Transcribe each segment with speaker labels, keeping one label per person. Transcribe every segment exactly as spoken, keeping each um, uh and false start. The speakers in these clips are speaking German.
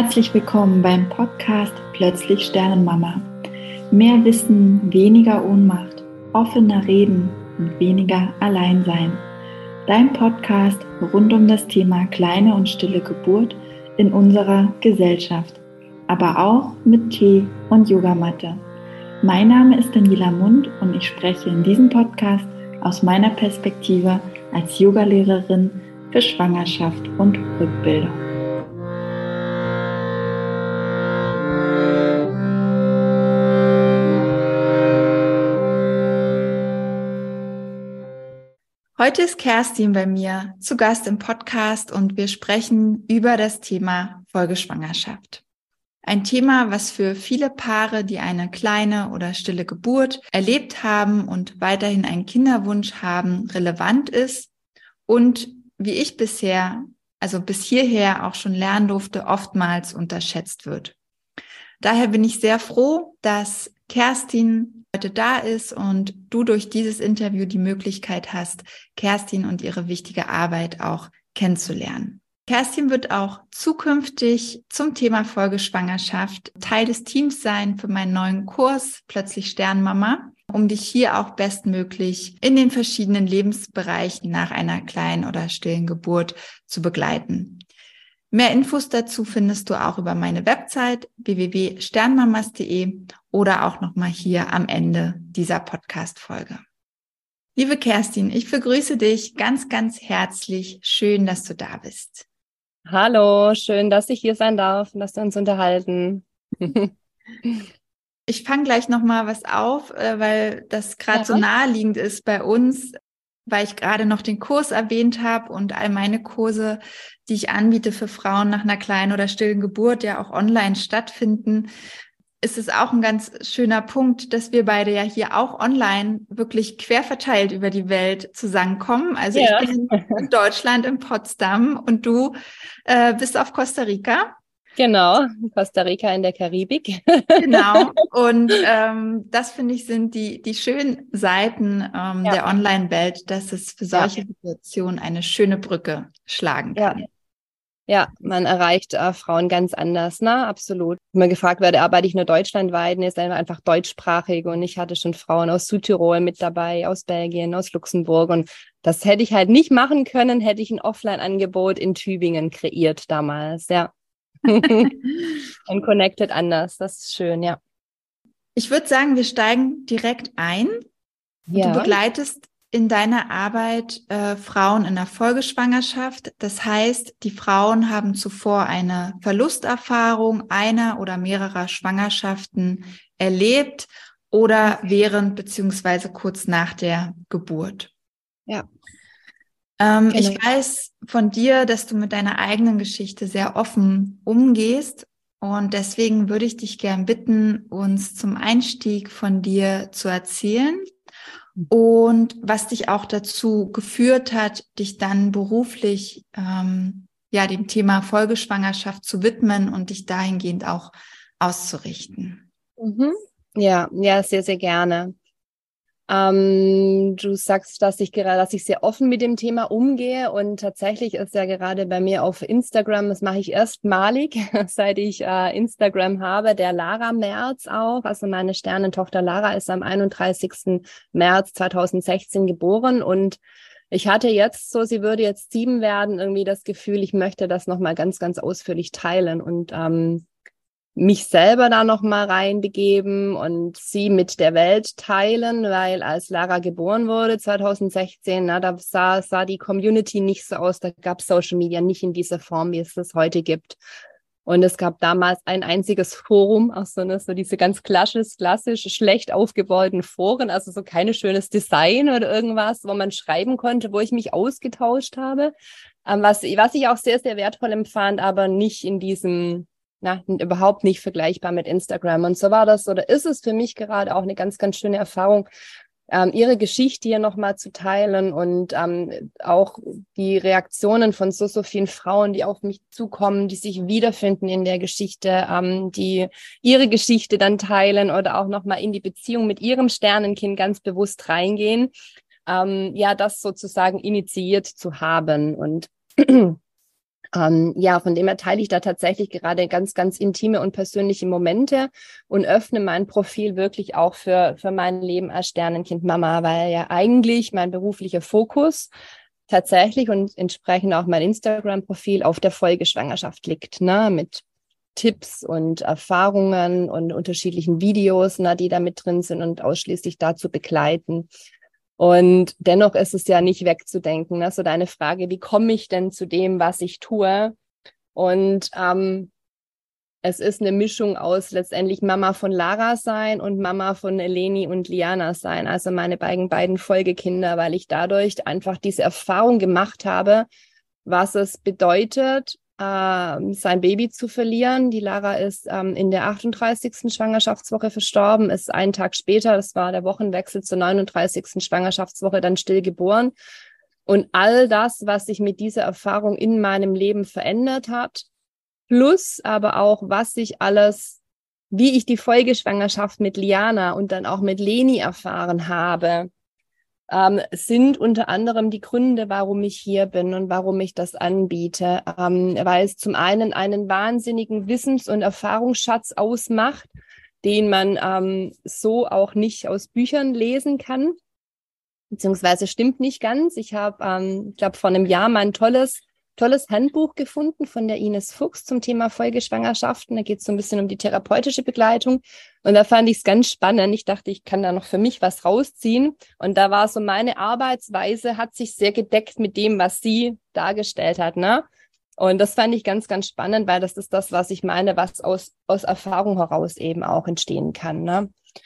Speaker 1: Herzlich willkommen beim Podcast Plötzlich Sternenmama. Mehr Wissen, weniger Ohnmacht, offener Reden und weniger Alleinsein. Dein Podcast rund um das Thema kleine und stille Geburt in unserer Gesellschaft, aber auch mit Tee und Yogamatte. Mein Name ist Daniela Mund und ich spreche in diesem Podcast aus meiner Perspektive als Yogalehrerin für Schwangerschaft und Rückbildung. Heute ist Kerstin bei mir zu Gast im Podcast und wir sprechen über das Thema Folgeschwangerschaft. Ein Thema, was für viele Paare, die eine kleine oder stille Geburt erlebt haben und weiterhin einen Kinderwunsch haben, relevant ist und wie ich bisher, also bis hierher auch schon lernen durfte, oftmals unterschätzt wird. Daher bin ich sehr froh, dass Kerstin heute da ist und du durch dieses Interview die Möglichkeit hast, Kerstin und ihre wichtige Arbeit auch kennenzulernen. Kerstin wird auch zukünftig zum Thema Folgeschwangerschaft Teil des Teams sein für meinen neuen Kurs Plötzlich Sternmama, um dich hier auch bestmöglich in den verschiedenen Lebensbereichen nach einer kleinen oder stillen Geburt zu begleiten. Mehr Infos dazu findest du auch über meine Website w w w punkt sternmamas punkt de oder auch nochmal hier am Ende dieser Podcast-Folge. Liebe Kerstin, ich begrüße dich ganz, ganz herzlich. Schön, dass du da bist.
Speaker 2: Hallo, schön, dass ich hier sein darf und dass wir uns unterhalten.
Speaker 1: Ich fange gleich nochmal was auf, weil das gerade
Speaker 2: Ja.
Speaker 1: so naheliegend ist bei uns, weil ich gerade noch den Kurs erwähnt habe und all meine Kurse, die ich anbiete für Frauen nach einer kleinen oder stillen Geburt, ja auch online stattfinden, ist es auch ein ganz schöner Punkt, dass wir beide ja hier auch online wirklich quer verteilt über die Welt zusammenkommen. Also
Speaker 2: Ja.
Speaker 1: ich bin in Deutschland, in Potsdam und du äh, bist auf Costa Rica.
Speaker 2: Genau, Costa Rica in der Karibik.
Speaker 1: Genau, und ähm, das finde ich sind die, die schönen Seiten ähm,
Speaker 2: Ja.
Speaker 1: der Online-Welt, dass es für solche
Speaker 2: Ja.
Speaker 1: Situationen eine schöne Brücke schlagen
Speaker 2: Ja.
Speaker 1: kann.
Speaker 2: Ja, man erreicht äh, Frauen ganz anders, ne? Absolut. Wenn man gefragt werde, arbeite ich nur deutschlandweit, nee, ist einfach deutschsprachig und ich hatte schon Frauen aus Südtirol mit dabei, aus Belgien, aus Luxemburg und das hätte ich halt nicht machen können, hätte ich ein Offline-Angebot in Tübingen kreiert damals, ja. Und connected anders, das ist schön, ja.
Speaker 1: Ich würde sagen, wir steigen direkt ein.
Speaker 2: Ja.
Speaker 1: Du begleitest in deiner Arbeit äh, Frauen in der Folgeschwangerschaft. Das heißt, die Frauen haben zuvor eine Verlusterfahrung einer oder mehrerer Schwangerschaften erlebt oder während beziehungsweise kurz nach der Geburt.
Speaker 2: Ja.
Speaker 1: Ähm,
Speaker 2: Genau.
Speaker 1: Ich weiß von dir, dass du mit deiner eigenen Geschichte sehr offen umgehst und deswegen würde ich dich gern bitten, uns zum Einstieg von dir zu erzählen. Und was dich auch dazu geführt hat, dich dann beruflich ähm, ja dem Thema Folgeschwangerschaft zu widmen und dich dahingehend auch auszurichten.
Speaker 2: Mhm. Ja, ja, sehr, sehr gerne. Ähm, du sagst, dass ich gerade, dass ich sehr offen mit dem Thema umgehe und tatsächlich ist ja gerade bei mir auf Instagram, das mache ich erstmalig, seit ich äh, Instagram habe, der Lara Merz auch, also meine Sternentochter Lara ist am einunddreißigsten März zweitausendsechzehn geboren und ich hatte jetzt so, sie würde jetzt sieben werden, irgendwie das Gefühl, ich möchte das nochmal ganz, ganz ausführlich teilen und ähm, mich selber da noch mal reinbegeben und sie mit der Welt teilen, weil als Lara geboren wurde zweitausendsechzehn, na, da sah, sah die Community nicht so aus, da gab es Social Media nicht in dieser Form, wie es das heute gibt. Und es gab damals ein einziges Forum, auch so, ne, so diese ganz klassisch, klassisch schlecht aufgebauten Foren, also so kein schönes Design oder irgendwas, wo man schreiben konnte, wo ich mich ausgetauscht habe, ähm, was, was ich auch sehr, sehr wertvoll empfand, aber nicht in diesem Na, überhaupt nicht vergleichbar mit Instagram. Und so war das, oder ist es für mich gerade auch eine ganz, ganz schöne Erfahrung, ähm, ihre Geschichte hier nochmal zu teilen und ähm, auch die Reaktionen von so, so vielen Frauen, die auf mich zukommen, die sich wiederfinden in der Geschichte, ähm, die ihre Geschichte dann teilen oder auch nochmal in die Beziehung mit ihrem Sternenkind ganz bewusst reingehen, ähm, ja, das sozusagen initiiert zu haben. Und Ähm, ja, von dem her teile ich da tatsächlich gerade ganz, ganz intime und persönliche Momente und öffne mein Profil wirklich auch für, für mein Leben als Sternenkind-Mama, weil ja eigentlich mein beruflicher Fokus tatsächlich und entsprechend auch mein Instagram-Profil auf der Folgeschwangerschaft liegt, ne, mit Tipps und Erfahrungen und unterschiedlichen Videos, ne, die da mit drin sind und ausschließlich dazu begleiten. Und dennoch ist es ja nicht wegzudenken, ne? So deine Frage, wie komme ich denn zu dem, was ich tue? Und ähm, es ist eine Mischung aus letztendlich Mama von Lara sein und Mama von Eleni und Liana sein, also meine beiden, beiden Folgekinder, weil ich dadurch einfach diese Erfahrung gemacht habe, was es bedeutet, äh, sein Baby zu verlieren. Die Lara ist ähm, in der achtunddreißigsten Schwangerschaftswoche verstorben, ist einen Tag später, das war der Wochenwechsel zur neununddreißigsten Schwangerschaftswoche, dann still geboren. Und all das, was sich mit dieser Erfahrung in meinem Leben verändert hat, plus aber auch, was sich alles, wie ich die Folgeschwangerschaft mit Liana und dann auch mit Leni erfahren habe, ähm, sind unter anderem die Gründe, warum ich hier bin und warum ich das anbiete, ähm, weil es zum einen einen wahnsinnigen Wissens- und Erfahrungsschatz ausmacht, den man ähm, so auch nicht aus Büchern lesen kann, beziehungsweise stimmt nicht ganz. Ich habe, ähm, ich glaube, vor einem Jahr mal ein tolles tolles Handbuch gefunden von der Ines Fuchs zum Thema Folgeschwangerschaften. Da geht es so ein bisschen um die therapeutische Begleitung. Und da fand ich es ganz spannend. Ich dachte, ich kann da noch für mich was rausziehen. Und da war so meine Arbeitsweise, hat sich sehr gedeckt mit dem, was sie dargestellt hat, ne? Und das fand ich ganz, ganz spannend, weil das ist das, was ich meine, was aus, aus Erfahrung heraus eben auch entstehen kann, ne?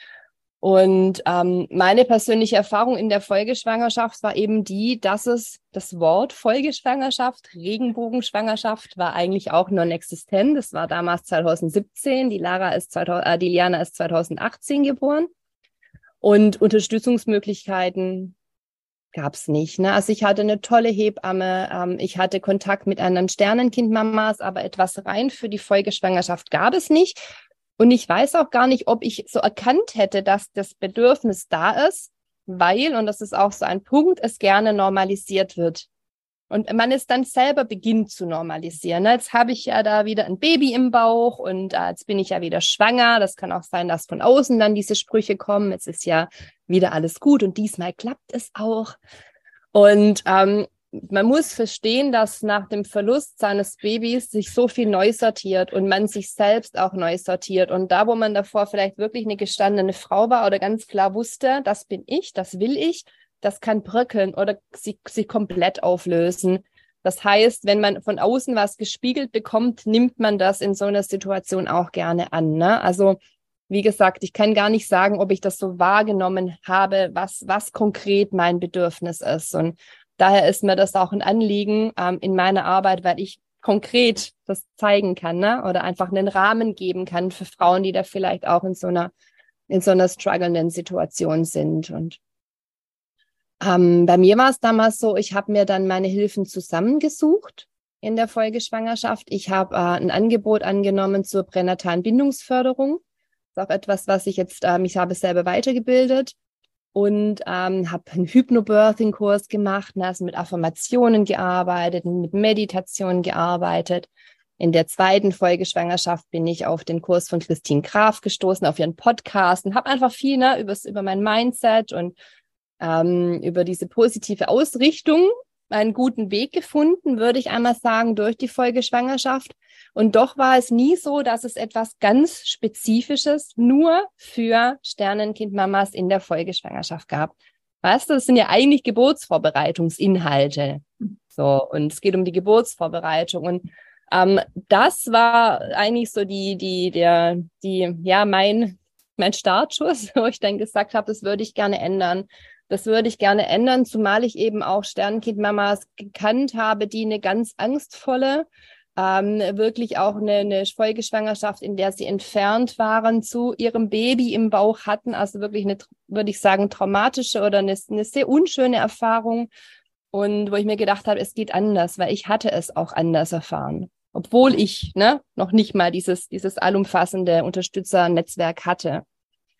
Speaker 2: Und ähm, meine persönliche Erfahrung in der Folgeschwangerschaft war eben die, dass es das Wort Folgeschwangerschaft, Regenbogenschwangerschaft, war eigentlich auch non-existent. Das war damals zwanzig siebzehn. Die Lara ist zweitausend, äh, die Liana ist zwanzig achtzehn geboren. Und Unterstützungsmöglichkeiten gab es nicht, ne? Also ich hatte eine tolle Hebamme, ähm, ich hatte Kontakt mit anderen Sternenkind-Mamas, aber etwas rein für die Folgeschwangerschaft gab es nicht. Und ich weiß auch gar nicht, ob ich so erkannt hätte, dass das Bedürfnis da ist, weil, und das ist auch so ein Punkt, es gerne normalisiert wird. Und man es dann selber beginnt zu normalisieren. Jetzt habe ich ja da wieder ein Baby im Bauch und äh, jetzt bin ich ja wieder schwanger. Das kann auch sein, dass von außen dann diese Sprüche kommen. Jetzt ist ja wieder alles gut und diesmal klappt es auch. Und ähm, man muss verstehen, dass nach dem Verlust seines Babys sich so viel neu sortiert und man sich selbst auch neu sortiert. Und da, wo man davor vielleicht wirklich eine gestandene Frau war oder ganz klar wusste, das bin ich, das will ich, das kann bröckeln oder sich, sich komplett auflösen. Das heißt, wenn man von außen was gespiegelt bekommt, nimmt man das in so einer Situation auch gerne an, ne? Also wie gesagt, ich kann gar nicht sagen, ob ich das so wahrgenommen habe, was, was konkret mein Bedürfnis ist. Und daher ist mir das auch ein Anliegen ähm, in meiner Arbeit, weil ich konkret das zeigen kann, ne? Oder einfach einen Rahmen geben kann für Frauen, die da vielleicht auch in so einer, in so einer strugglenden Situation sind. Und ähm, bei mir war es damals so, ich habe mir dann meine Hilfen zusammengesucht in der Folgeschwangerschaft. Ich habe äh, ein Angebot angenommen zur pränatalen Bindungsförderung. Das ist auch etwas, was ich jetzt, ähm, ich habe selber weitergebildet und ähm, habe einen Hypnobirthing-Kurs gemacht, ne, also mit Affirmationen gearbeitet, mit Meditation gearbeitet. In der zweiten Folgeschwangerschaft bin ich auf den Kurs von Christine Graf gestoßen, auf ihren Podcast und habe einfach viel ne, übers, über mein Mindset und ähm, über diese positive Ausrichtung einen guten Weg gefunden, würde ich einmal sagen, durch die Folgeschwangerschaft. Und doch war es nie so, dass es etwas ganz Spezifisches nur für Sternenkind-Mamas in der Folgeschwangerschaft gab. Weißt du, das sind ja eigentlich Geburtsvorbereitungsinhalte. So, und es geht um die Geburtsvorbereitung. Und ähm, das war eigentlich so die, die, der, die, ja, mein, mein Startschuss, wo ich dann gesagt habe, das würde ich gerne ändern. Das würde ich gerne ändern, zumal ich eben auch Sternenkind-Mamas gekannt habe, die eine ganz angstvolle, ähm, wirklich auch eine, eine Folgeschwangerschaft, in der sie entfernt waren, zu ihrem Baby im Bauch hatten. Also wirklich eine, würde ich sagen, traumatische oder eine, eine sehr unschöne Erfahrung. Und wo ich mir gedacht habe, es geht anders, weil ich hatte es auch anders erfahren. Obwohl ich ne, noch nicht mal dieses, dieses allumfassende Unterstützernetzwerk hatte.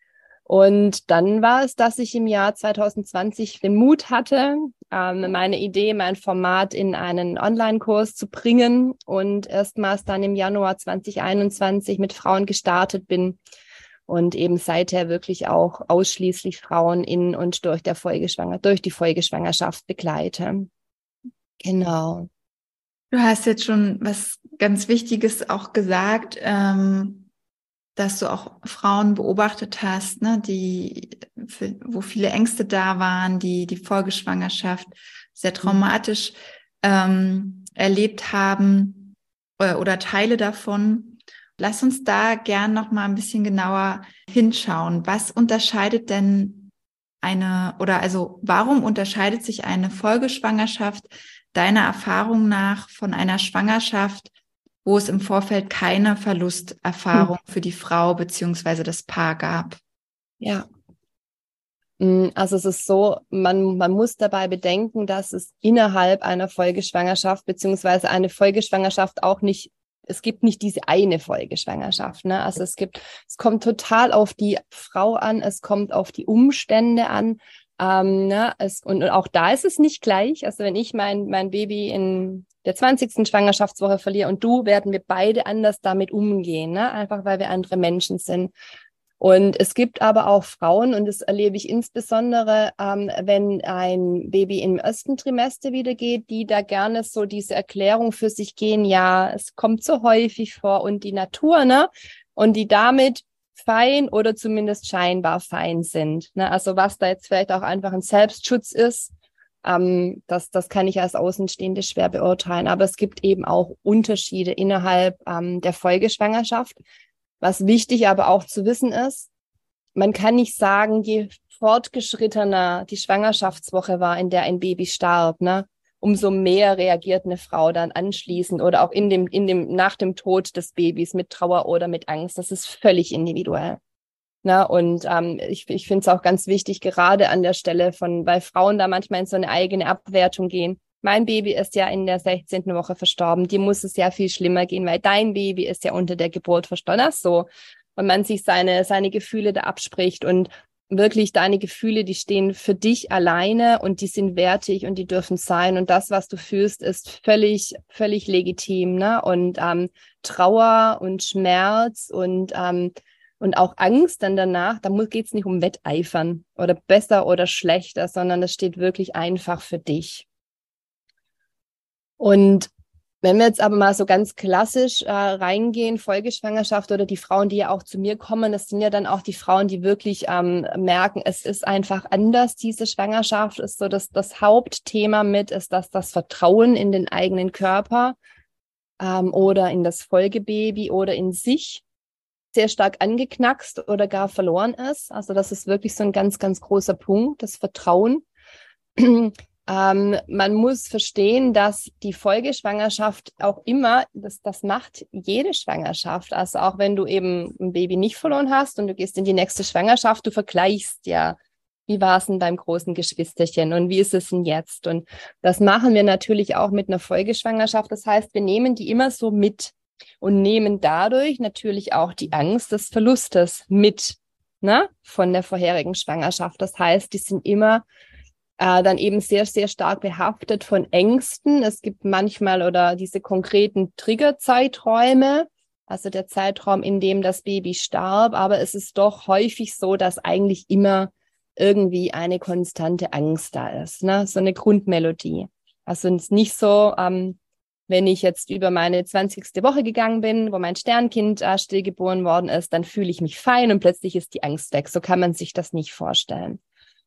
Speaker 2: Und dann war es, dass ich im Jahr zwanzig zwanzig den Mut hatte, ähm, meine Idee, mein Format in einen Online-Kurs zu bringen und erstmals dann im Januar zwanzig einundzwanzig mit Frauen gestartet bin und eben seither wirklich auch ausschließlich Frauen in und durch der Folgeschwanger, durch die Folgeschwangerschaft begleite. Genau.
Speaker 1: Du hast jetzt schon was ganz Wichtiges auch gesagt, ähm, dass du auch Frauen beobachtet hast, ne, die, für, wo viele Ängste da waren, die die Folgeschwangerschaft sehr traumatisch ähm, erlebt haben oder, oder Teile davon. Lass uns da gern noch mal ein bisschen genauer hinschauen. Was unterscheidet denn eine, oder also warum unterscheidet sich eine Folgeschwangerschaft deiner Erfahrung nach von einer Schwangerschaft, wo es im Vorfeld keine Verlusterfahrung hm. für die Frau beziehungsweise das Paar gab?
Speaker 2: Ja. Also es ist so, man, man muss dabei bedenken, dass es innerhalb einer Folgeschwangerschaft beziehungsweise eine Folgeschwangerschaft auch nicht, es gibt nicht diese eine Folgeschwangerschaft, ne? Also es gibt, es kommt total auf die Frau an, es kommt auf die Umstände an, ähm, ne? Es, und, und auch da ist es nicht gleich. Also wenn ich mein, mein Baby in der zwanzigsten Schwangerschaftswoche verliere und du, werden wir beide anders damit umgehen, ne? Einfach weil wir andere Menschen sind. Und es gibt aber auch Frauen, und das erlebe ich insbesondere, ähm, wenn ein Baby im ersten Trimester wieder geht, die da gerne so diese Erklärung für sich gehen, ja, es kommt so häufig vor und die Natur, ne? Und die damit fein oder zumindest scheinbar fein sind, ne? Also was da jetzt vielleicht auch einfach ein Selbstschutz ist, ähm, das, das kann ich als Außenstehende schwer beurteilen. Aber es gibt eben auch Unterschiede innerhalb ähm, der Folgeschwangerschaft. Was wichtig aber auch zu wissen ist, man kann nicht sagen, je fortgeschrittener die Schwangerschaftswoche war, in der ein Baby starb, ne, umso mehr reagiert eine Frau dann anschließend oder auch in dem, in dem, nach dem Tod des Babys mit Trauer oder mit Angst. Das ist völlig individuell. Ne? Und ähm, ich, ich finde es auch ganz wichtig, gerade an der Stelle von, weil Frauen da manchmal in so eine eigene Abwertung gehen. Mein Baby ist ja in der sechzehnten Woche verstorben. Dir muss es ja viel schlimmer gehen, weil dein Baby ist ja unter der Geburt verstorben. Ach so. Und man sich seine, seine Gefühle da abspricht und wirklich deine Gefühle, die stehen für dich alleine und die sind wertig und die dürfen sein. Und das, was du fühlst, ist völlig, völlig legitim, ne? Und ähm, Trauer und Schmerz und, ähm, und auch Angst dann danach, da geht es nicht um Wetteifern oder besser oder schlechter, sondern es steht wirklich einfach für dich. Und wenn wir jetzt aber mal so ganz klassisch äh, reingehen, Folgeschwangerschaft oder die Frauen, die ja auch zu mir kommen, das sind ja dann auch die Frauen, die wirklich ähm, merken, es ist einfach anders, diese Schwangerschaft ist so das, das Hauptthema mit, ist das das Vertrauen in den eigenen Körper ähm, oder in das Folgebaby oder in sich sehr stark angeknackst oder gar verloren ist. Also das ist wirklich so ein ganz, ganz großer Punkt, das Vertrauen. Ähm, man muss verstehen, dass die Folgeschwangerschaft auch immer, das, das macht jede Schwangerschaft. Also auch wenn du eben ein Baby nicht verloren hast und du gehst in die nächste Schwangerschaft, du vergleichst ja, wie war es denn beim großen Geschwisterchen und wie ist es denn jetzt? Und das machen wir natürlich auch mit einer Folgeschwangerschaft. Das heißt, wir nehmen die immer so mit und nehmen dadurch natürlich auch die Angst des Verlustes mit, ne, von der vorherigen Schwangerschaft. Das heißt, die sind immer Äh, dann eben sehr, sehr stark behaftet von Ängsten. Es gibt manchmal oder diese konkreten Triggerzeiträume, also der Zeitraum, in dem das Baby starb. Aber es ist doch häufig so, dass eigentlich immer irgendwie eine konstante Angst da ist, ne? So eine Grundmelodie. Also es ist nicht so, ähm, wenn ich jetzt über meine zwanzigste Woche gegangen bin, wo mein Sternkind äh, stillgeboren worden ist, dann fühle ich mich fein und plötzlich ist die Angst weg. So kann man sich das nicht vorstellen.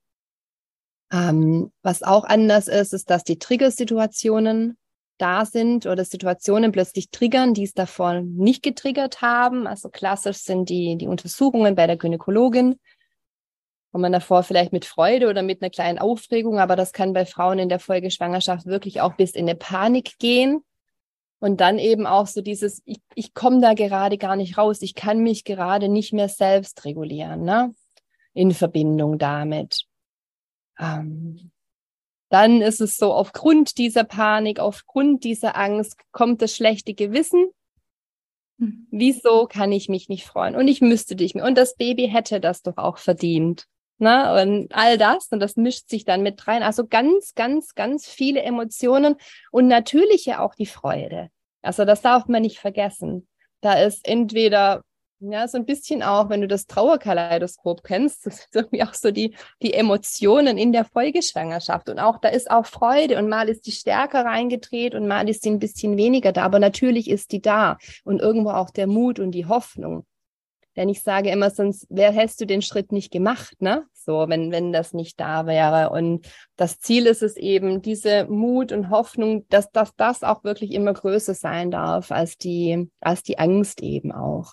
Speaker 2: Ähm, was auch anders ist, ist, dass die Triggersituationen da sind oder Situationen plötzlich triggern, die es davor nicht getriggert haben. Also klassisch sind die, die Untersuchungen bei der Gynäkologin, wo man davor vielleicht mit Freude oder mit einer kleinen Aufregung, aber das kann bei Frauen in der Folgeschwangerschaft wirklich auch bis in eine Panik gehen. Und dann eben auch so dieses, ich, ich komme da gerade gar nicht raus, ich kann mich gerade nicht mehr selbst regulieren, ne? In Verbindung damit. Ähm, dann ist es so, aufgrund dieser Panik, aufgrund dieser Angst kommt das schlechte Gewissen.
Speaker 1: Mhm.
Speaker 2: Wieso kann ich mich nicht freuen? Und ich müsste dich mehr. Und das Baby hätte das doch auch verdient. Ne? Und all das, und das mischt sich dann mit rein. Also ganz, ganz, ganz viele Emotionen und natürlich ja auch die Freude. Also das darf man nicht vergessen. Da ist entweder, ja, so ein bisschen auch, wenn du das Trauerkaleidoskop kennst, das ist irgendwie auch so die, die Emotionen in der Folgeschwangerschaft. Und auch, da ist auch Freude und mal ist die stärker reingedreht und mal ist sie ein bisschen weniger da. Aber natürlich ist die da und irgendwo auch der Mut und die Hoffnung. Denn ich sage immer, sonst wär, hättest du den Schritt nicht gemacht, ne? So, wenn, wenn das nicht da wäre. Und das Ziel ist es eben, diese Mut und Hoffnung, dass, dass das auch wirklich immer größer sein darf als die, als die Angst eben auch.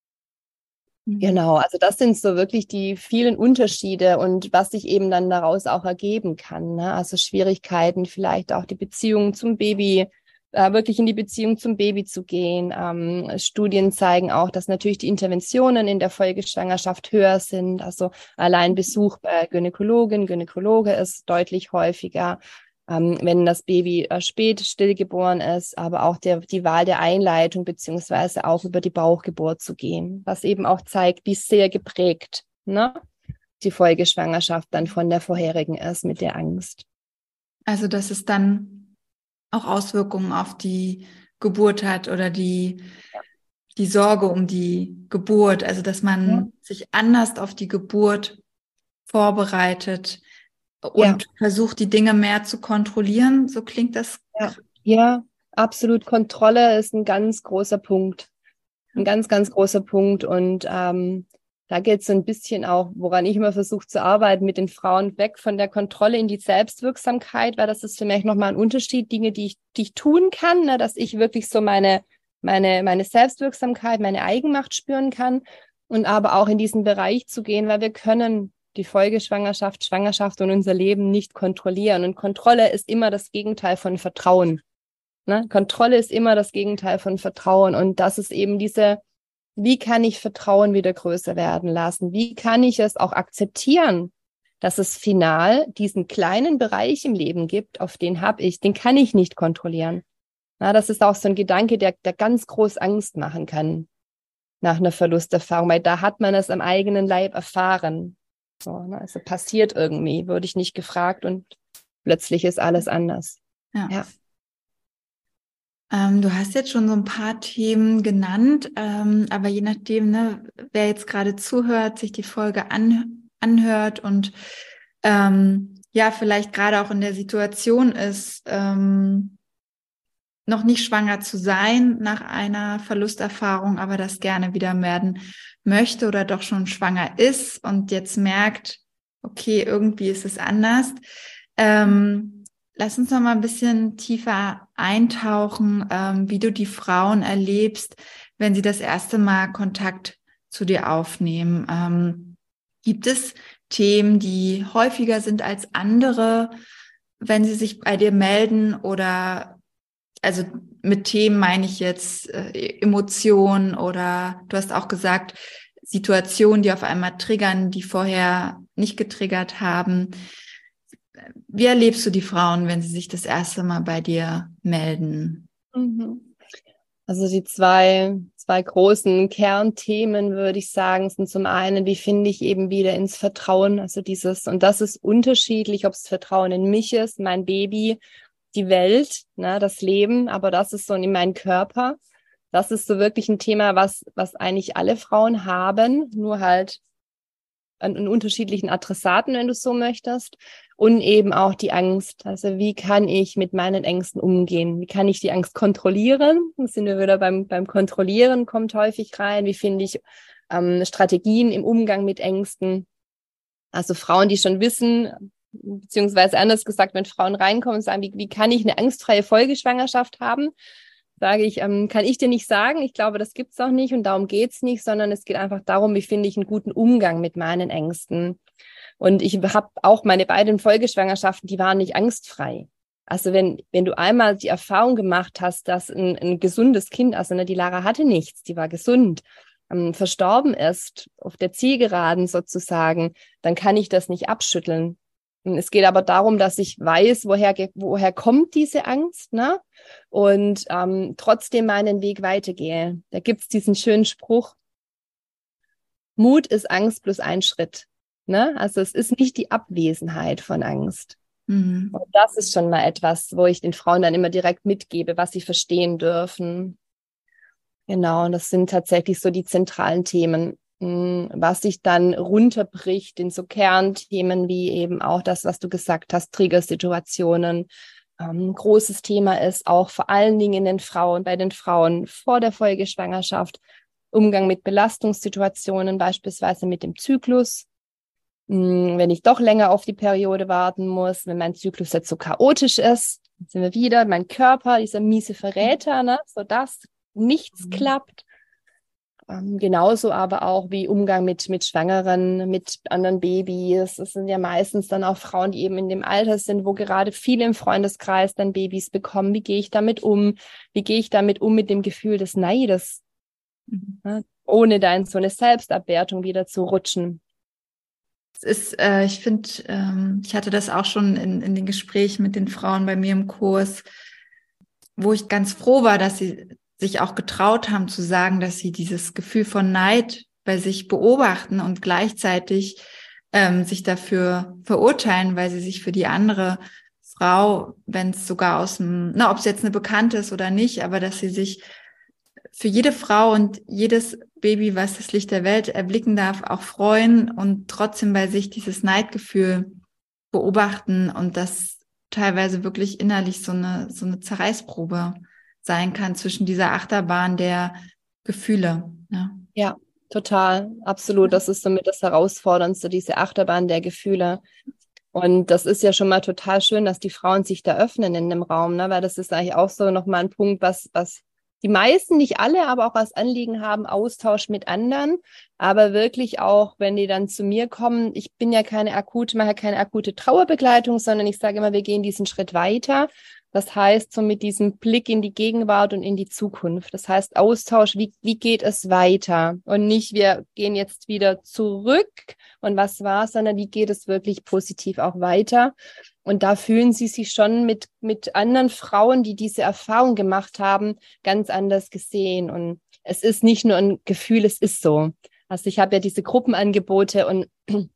Speaker 1: Mhm.
Speaker 2: Genau, also das sind so wirklich die vielen Unterschiede und was sich eben dann daraus auch ergeben kann, ne? Also Schwierigkeiten, vielleicht auch die Beziehung zum Baby, äh, wirklich in die Beziehung zum Baby zu gehen. Ähm, Studien zeigen auch, dass natürlich die Interventionen in der Folgeschwangerschaft höher sind. Also allein Besuch bei Gynäkologin, Gynäkologe ist deutlich häufiger. Ähm, wenn das Baby äh, spät stillgeboren ist, aber auch der, die Wahl der Einleitung beziehungsweise auch über die Bauchgeburt zu gehen, was eben auch zeigt, wie sehr geprägt, ne, die Folgeschwangerschaft dann von der vorherigen ist mit der Angst.
Speaker 1: Also, dass es dann auch Auswirkungen auf die Geburt hat oder die, die Sorge um die Geburt. Also, dass man
Speaker 2: Ja.
Speaker 1: sich anders auf die Geburt vorbereitet
Speaker 2: Ja,
Speaker 1: und versucht, die Dinge mehr zu kontrollieren. So klingt das.
Speaker 2: ja, ja, absolut. Kontrolle ist ein ganz großer Punkt. Ein ganz, ganz großer Punkt. Und ähm, da geht es so ein bisschen auch, woran ich immer versuche zu arbeiten, mit den Frauen weg von der Kontrolle in die Selbstwirksamkeit, weil das ist für mich nochmal ein Unterschied, Dinge, die ich, die ich tun kann, ne, dass ich wirklich so meine, meine, meine Selbstwirksamkeit, meine Eigenmacht spüren kann und aber auch in diesen Bereich zu gehen, weil wir können die Folgeschwangerschaft, Schwangerschaft und unser Leben nicht kontrollieren. Und Kontrolle ist immer das Gegenteil von Vertrauen. Ne? Kontrolle ist immer das Gegenteil von Vertrauen. Und das ist eben diese, wie kann ich Vertrauen wieder größer werden lassen? Wie kann ich es auch akzeptieren, dass es final diesen kleinen Bereich im Leben gibt, auf den habe ich, den kann ich nicht kontrollieren. Na, das ist auch so ein Gedanke, der, der ganz groß Angst machen kann nach einer Verlusterfahrung, weil da hat man es am eigenen Leib erfahren. So, ne? Also passiert irgendwie, wurde ich nicht gefragt und plötzlich ist alles anders.
Speaker 1: Ja.
Speaker 2: Ja.
Speaker 1: Ähm, du hast jetzt schon so ein paar Themen genannt, ähm, aber je nachdem, ne, wer jetzt gerade zuhört, sich die Folge an, anhört und ähm, ja, vielleicht gerade auch in der Situation ist, ähm, noch nicht schwanger zu sein nach einer Verlusterfahrung, aber das gerne wieder werden möchte oder doch schon schwanger ist und jetzt merkt, okay, irgendwie ist es anders. Ähm, lass uns noch mal ein bisschen tiefer eintauchen, ähm, wie du die Frauen erlebst, wenn sie das erste Mal Kontakt zu dir aufnehmen. Ähm, gibt es Themen, die häufiger sind als andere, wenn sie sich bei dir melden oder also mit Themen meine ich jetzt äh, Emotionen oder du hast auch gesagt, Situationen, die auf einmal triggern, die vorher nicht getriggert haben. Wie erlebst du die Frauen, wenn sie sich das erste Mal bei dir melden?
Speaker 2: Mhm. Also die zwei, zwei großen Kernthemen, würde ich sagen, sind zum einen, wie finde ich eben wieder ins Vertrauen, also dieses, und das ist unterschiedlich, ob es Vertrauen in mich ist, mein Baby, die Welt, ne, das Leben, aber das ist so in meinen Körper. Das ist so wirklich ein Thema, was, was eigentlich alle Frauen haben, nur halt an, an unterschiedlichen Adressaten, wenn du es so möchtest. Und eben auch die Angst. Also wie kann ich mit meinen Ängsten umgehen? Wie kann ich die Angst kontrollieren? Da sind wir wieder beim, beim Kontrollieren, kommt häufig rein. Wie finde ich ähm, Strategien im Umgang mit Ängsten? Also Frauen, die schon wissen, beziehungsweise anders gesagt, wenn Frauen reinkommen und sagen, wie, wie kann ich eine angstfreie Folgeschwangerschaft haben, sage ich, ähm, kann ich dir nicht sagen. Ich glaube, das gibt's auch nicht und darum geht's nicht, sondern es geht einfach darum, wie finde ich einen guten Umgang mit meinen Ängsten. Und ich habe auch meine beiden Folgeschwangerschaften, die waren nicht angstfrei. Also wenn, wenn du einmal die Erfahrung gemacht hast, dass ein, ein gesundes Kind, also ne, die Lara hatte nichts, die war gesund, ähm, verstorben ist, auf der Zielgeraden sozusagen, dann kann ich das nicht abschütteln. Es geht aber darum, dass ich weiß, woher, woher kommt diese Angst, ne? Und ähm, trotzdem meinen Weg weitergehe. Da gibt es diesen schönen Spruch, Mut ist Angst plus ein Schritt. Ne? Also es ist nicht die Abwesenheit von Angst. Mhm. Und das ist schon mal etwas, wo ich den Frauen dann immer direkt mitgebe, was sie verstehen dürfen. Genau, und das sind tatsächlich so die zentralen Themen, was sich dann runterbricht in so Kernthemen wie eben auch das, was du gesagt hast, Triggersituationen. Ähm, ein großes Thema ist auch vor allen Dingen in den Frauen, bei den Frauen vor der Folgeschwangerschaft, Umgang mit Belastungssituationen, beispielsweise mit dem Zyklus. Wenn ich doch länger auf die Periode warten muss, wenn mein Zyklus jetzt so chaotisch ist, dann sind wir wieder, mein Körper, dieser miese Verräter, ne, so dass nichts mhm. klappt. Ähm, genauso aber auch wie Umgang mit, mit Schwangeren, mit anderen Babys. Es sind ja meistens dann auch Frauen, die eben in dem Alter sind, wo gerade viele im Freundeskreis dann Babys bekommen. Wie gehe ich damit um? Wie gehe ich damit um mit dem Gefühl des Neides? Mhm. Ne, ohne da in so eine Selbstabwertung wieder zu rutschen.
Speaker 1: Es ist, äh, ich finde, ähm, ich hatte das auch schon in, in den Gesprächen mit den Frauen bei mir im Kurs, wo ich ganz froh war, dass sie sich auch getraut haben zu sagen, dass sie dieses Gefühl von Neid bei sich beobachten und gleichzeitig ähm, sich dafür verurteilen, weil sie sich für die andere Frau, wenn es sogar aus dem, na, ob es jetzt eine Bekannte ist oder nicht, aber dass sie sich für jede Frau und jedes Baby, was das Licht der Welt erblicken darf, auch freuen und trotzdem bei sich dieses Neidgefühl beobachten und das teilweise wirklich innerlich so eine, so eine Zerreißprobe sein kann zwischen dieser Achterbahn der Gefühle. Ja,
Speaker 2: ja, total, absolut. Das ist somit das Herausforderndste, diese Achterbahn der Gefühle. Und das ist ja schon mal total schön, dass die Frauen sich da öffnen in dem Raum, ne? Weil das ist eigentlich auch so nochmal ein Punkt, was, was die meisten, nicht alle, aber auch als Anliegen haben, Austausch mit anderen, aber wirklich auch, wenn die dann zu mir kommen, ich bin ja keine akute, mache keine akute Trauerbegleitung, sondern ich sage immer, wir gehen diesen Schritt weiter. Das heißt, so mit diesem Blick in die Gegenwart und in die Zukunft. Das heißt, Austausch, wie, wie geht es weiter? Und nicht, wir gehen jetzt wieder zurück und was war, sondern wie geht es wirklich positiv auch weiter? Und da fühlen sie sich schon mit, mit anderen Frauen, die diese Erfahrung gemacht haben, ganz anders gesehen. Und es ist nicht nur ein Gefühl, es ist so. Also ich habe ja diese Gruppenangebote und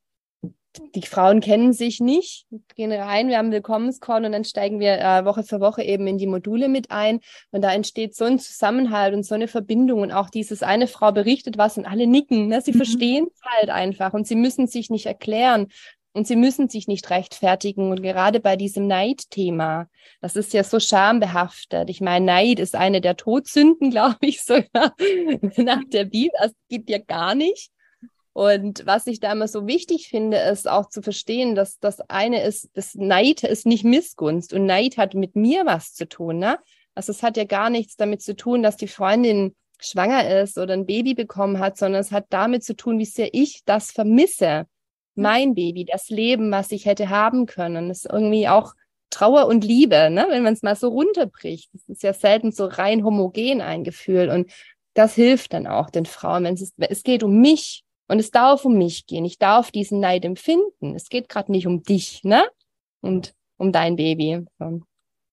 Speaker 2: die Frauen kennen sich nicht, gehen rein, wir haben einen Willkommenscall und dann steigen wir äh, Woche für Woche eben in die Module mit ein. Und da entsteht so ein Zusammenhalt und so eine Verbindung. Und auch dieses eine Frau berichtet was und alle nicken. Ne? Sie mhm. verstehen es halt einfach und sie müssen sich nicht erklären. Und sie müssen sich nicht rechtfertigen. Und gerade bei diesem Neidthema, das ist ja so schambehaftet. Ich meine, Neid ist eine der Todsünden, glaube ich, sogar nach der Bibel. Das geht ja gar nicht. Und was ich da immer so wichtig finde, ist auch zu verstehen, dass das eine ist, das Neid ist nicht Missgunst. Und Neid hat mit mir was zu tun. Ne? Also es hat ja gar nichts damit zu tun, dass die Freundin schwanger ist oder ein Baby bekommen hat, sondern es hat damit zu tun, wie sehr ich das vermisse. Mein Baby, das Leben, was ich hätte haben können. Das ist irgendwie auch Trauer und Liebe, ne? Wenn man es mal so runterbricht. Das ist ja selten so rein homogen ein Gefühl. Und das hilft dann auch den Frauen, wenn es, es geht um mich und es darf um mich gehen. Ich darf diesen Neid empfinden. Es geht gerade nicht um dich, ne? Und um dein Baby. So.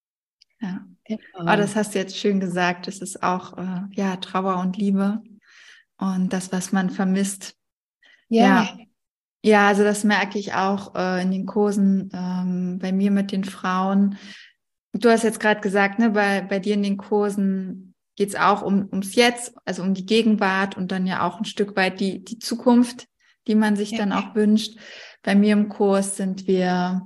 Speaker 1: Ja, genau. Oh, das hast du jetzt schön gesagt. Es ist auch äh, ja Trauer und Liebe und das, was man vermisst.
Speaker 2: Ja.
Speaker 1: ja. Ja, also das merke ich auch äh, in den Kursen ähm, bei mir mit den Frauen. Du hast jetzt gerade gesagt, ne, bei, bei dir in den Kursen geht es auch um, ums Jetzt, also um die Gegenwart und dann ja auch ein Stück weit die, die Zukunft, die man sich ja. dann auch wünscht. Bei mir im Kurs sind wir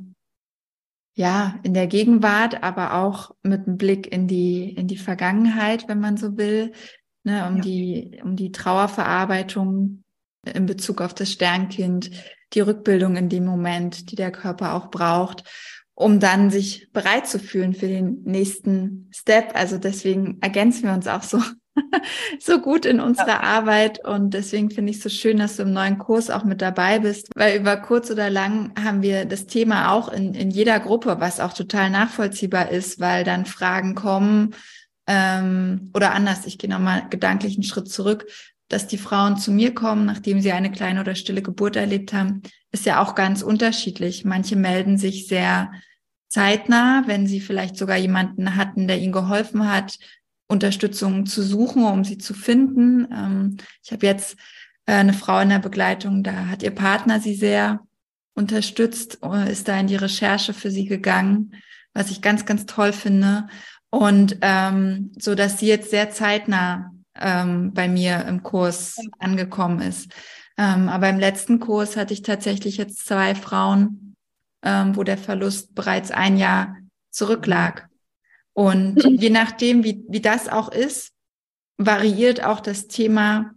Speaker 1: ja in der Gegenwart, aber auch mit einem Blick in die, in die Vergangenheit, wenn man so will, ne, um ja. die, um die Trauerverarbeitung in Bezug auf das Sternkind, die Rückbildung in dem Moment, die der Körper auch braucht, um dann sich bereit zu fühlen für den nächsten Step. Also deswegen ergänzen wir uns auch so, so gut in unserer ja. Arbeit und deswegen finde ich es so schön, dass du im neuen Kurs auch mit dabei bist, weil über kurz oder lang haben wir das Thema auch in, in jeder Gruppe, was auch total nachvollziehbar ist, weil dann Fragen kommen ähm, oder anders, ich gehe nochmal gedanklich einen Schritt zurück, dass die Frauen zu mir kommen, nachdem sie eine kleine oder stille Geburt erlebt haben, ist ja auch ganz unterschiedlich. Manche melden sich sehr zeitnah, wenn sie vielleicht sogar jemanden hatten, der ihnen geholfen hat, Unterstützung zu suchen, um sie zu finden. Ähm, ich habe jetzt äh, eine Frau in der Begleitung, da hat ihr Partner sie sehr unterstützt, ist da in die Recherche für sie gegangen, was ich ganz, ganz toll finde. Und ähm, so, dass sie jetzt sehr zeitnah ähm, bei mir im Kurs angekommen ist. Ähm, aber im letzten Kurs hatte ich tatsächlich jetzt zwei Frauen, ähm, wo der Verlust bereits ein Jahr zurücklag. Und je nachdem, wie, wie das auch ist, variiert auch das Thema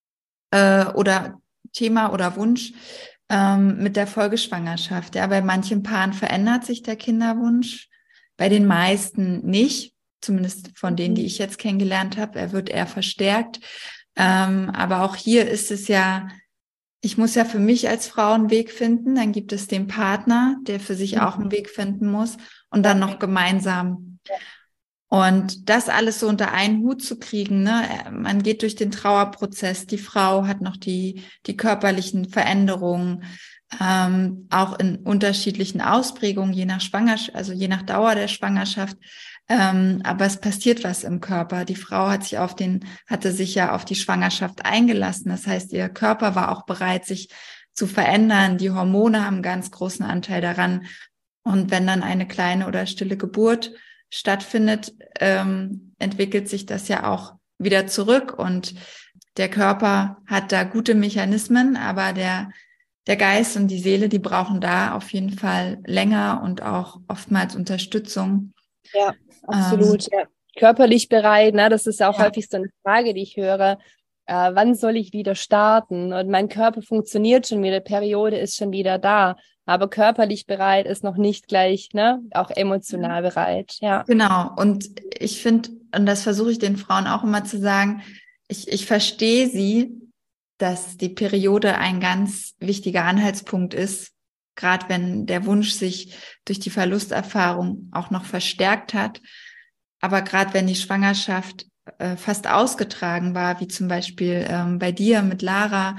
Speaker 1: äh, oder Thema oder Wunsch ähm, mit der Folgeschwangerschaft. Ja, bei manchen Paaren verändert sich der Kinderwunsch, bei den meisten nicht, zumindest von denen, die ich jetzt kennengelernt habe. Er wird eher verstärkt. Ähm, aber auch hier ist es ja, ich muss ja für mich als Frau einen Weg finden, dann gibt es den Partner, der für sich auch einen Weg finden muss und dann noch gemeinsam. Und das alles so unter einen Hut zu kriegen, ne? Man geht durch den Trauerprozess, die Frau hat noch die, die körperlichen Veränderungen, ähm, auch in unterschiedlichen Ausprägungen, je nach Schwangerschaft, also je nach Dauer der Schwangerschaft. Ähm, aber es passiert was im Körper. Die Frau hat sich auf den, hatte sich ja auf die Schwangerschaft eingelassen. Das heißt, ihr Körper war auch bereit, sich zu verändern. Die Hormone haben einen ganz großen Anteil daran. Und wenn dann eine kleine oder stille Geburt stattfindet, ähm, entwickelt sich das ja auch wieder zurück. Und der Körper hat da gute Mechanismen, aber der Der Geist und die Seele, die brauchen da auf jeden Fall länger und auch oftmals Unterstützung.
Speaker 2: Ja, absolut. Ähm, ja. Körperlich bereit, ne? Das ist ja auch ja. häufig so eine Frage, die ich höre. Äh, wann soll ich wieder starten? Und mein Körper funktioniert schon wieder, Periode ist schon wieder da. Aber körperlich bereit ist noch nicht gleich, ne? Auch emotional bereit. Ja.
Speaker 1: Genau. Und ich finde, und das versuche ich den Frauen auch immer zu sagen, ich, ich verstehe sie, dass die Periode ein ganz wichtiger Anhaltspunkt ist, gerade wenn der Wunsch sich durch die Verlusterfahrung auch noch verstärkt hat. Aber gerade wenn die Schwangerschaft äh, fast ausgetragen war, wie zum Beispiel ähm, bei dir mit Lara,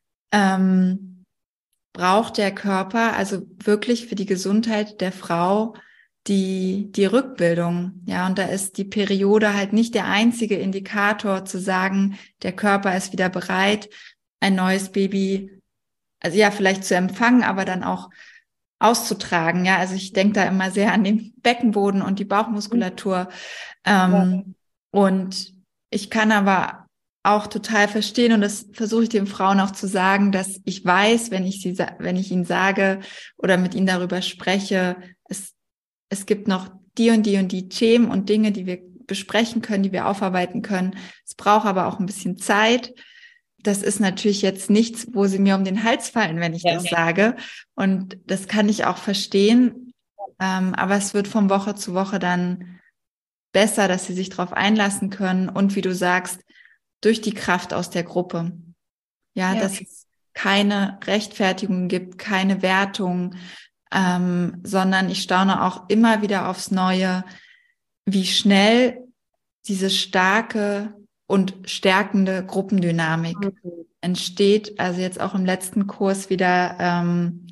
Speaker 1: ähm, braucht der Körper also wirklich für die Gesundheit der Frau die, die Rückbildung. Ja, und da ist die Periode halt nicht der einzige Indikator zu sagen, der Körper ist wieder bereit, ein neues Baby, also ja, vielleicht zu empfangen, aber dann auch auszutragen. Ja, also ich denke da immer sehr an den Beckenboden und die Bauchmuskulatur. Ähm, ja. Und ich kann aber auch total verstehen, und das versuche ich den Frauen auch zu sagen, dass ich weiß, wenn ich sie, wenn ich ihnen sage oder mit ihnen darüber spreche, es, es gibt noch die und die und die Themen und Dinge, die wir besprechen können, die wir aufarbeiten können. Es braucht aber auch ein bisschen Zeit. Das ist natürlich jetzt nichts, wo sie mir um den Hals fallen, wenn ich ja. das sage. Und das kann ich auch verstehen. Ähm, aber es wird von Woche zu Woche dann besser, dass sie sich darauf einlassen können. Und wie du sagst, durch die Kraft aus der Gruppe. Ja, ja. dass es keine Rechtfertigung gibt, keine Wertung, ähm, sondern ich staune auch immer wieder aufs Neue, wie schnell diese starke und stärkende Gruppendynamik mhm. entsteht. Also jetzt auch im letzten Kurs wieder, ähm,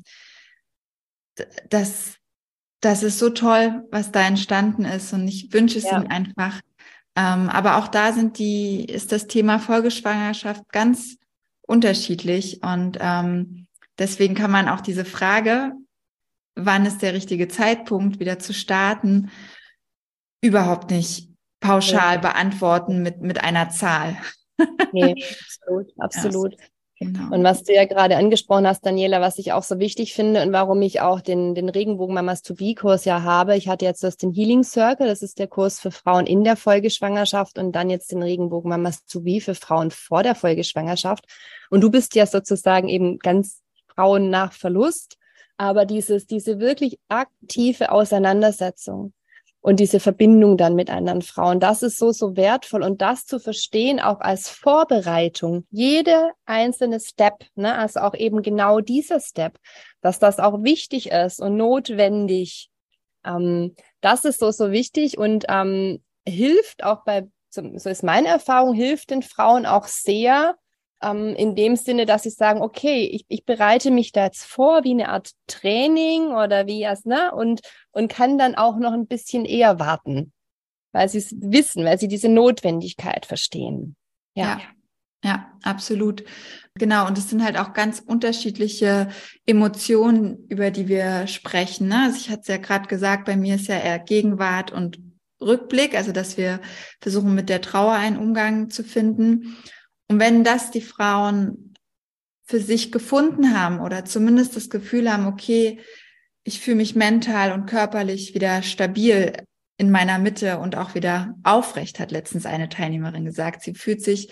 Speaker 1: das, das ist so toll, was da entstanden ist, und ich wünsche es ja. ihnen einfach. Ähm, aber auch da sind die, ist das Thema Folgeschwangerschaft ganz unterschiedlich, und ähm, deswegen kann man auch diese Frage, wann ist der richtige Zeitpunkt, wieder zu starten, überhaupt nicht pauschal nee. beantworten mit, mit einer Zahl.
Speaker 2: Nee, absolut, absolut. Ja, genau. Und was du ja gerade angesprochen hast, Daniela, was ich auch so wichtig finde und warum ich auch den, den Regenbogen Mamas to Be Kurs ja habe. Ich hatte jetzt das den Healing Circle, das ist der Kurs für Frauen in der Folgeschwangerschaft, und dann jetzt den Regenbogen Mamas to Be für Frauen vor der Folgeschwangerschaft. Und du bist ja sozusagen eben ganz Frauen nach Verlust, aber dieses, diese wirklich aktive Auseinandersetzung und diese Verbindung dann mit anderen Frauen, das ist so, so wertvoll. Und das zu verstehen, auch als Vorbereitung, jede einzelne Step, ne, also auch eben genau dieser Step, dass das auch wichtig ist und notwendig. Ähm, das ist so, so wichtig und ähm, hilft auch bei, so ist meine Erfahrung, hilft den Frauen auch sehr, ähm, in dem Sinne, dass sie sagen, okay, ich, ich bereite mich da jetzt vor wie eine Art Training oder wie es, ne? Und, und kann dann auch noch ein bisschen eher warten, weil sie es wissen, weil sie diese Notwendigkeit verstehen. Ja.
Speaker 1: Ja, ja, absolut. Genau, und es sind halt auch ganz unterschiedliche Emotionen, über die wir sprechen. Ne? Also ich hatte es ja gerade gesagt, bei mir ist ja eher Gegenwart und Rückblick, also dass wir versuchen, mit der Trauer einen Umgang zu finden. Und wenn das die Frauen für sich gefunden haben oder zumindest das Gefühl haben, okay, ich fühle mich mental und körperlich wieder stabil in meiner Mitte und auch wieder aufrecht, hat letztens eine Teilnehmerin gesagt. Sie fühlt sich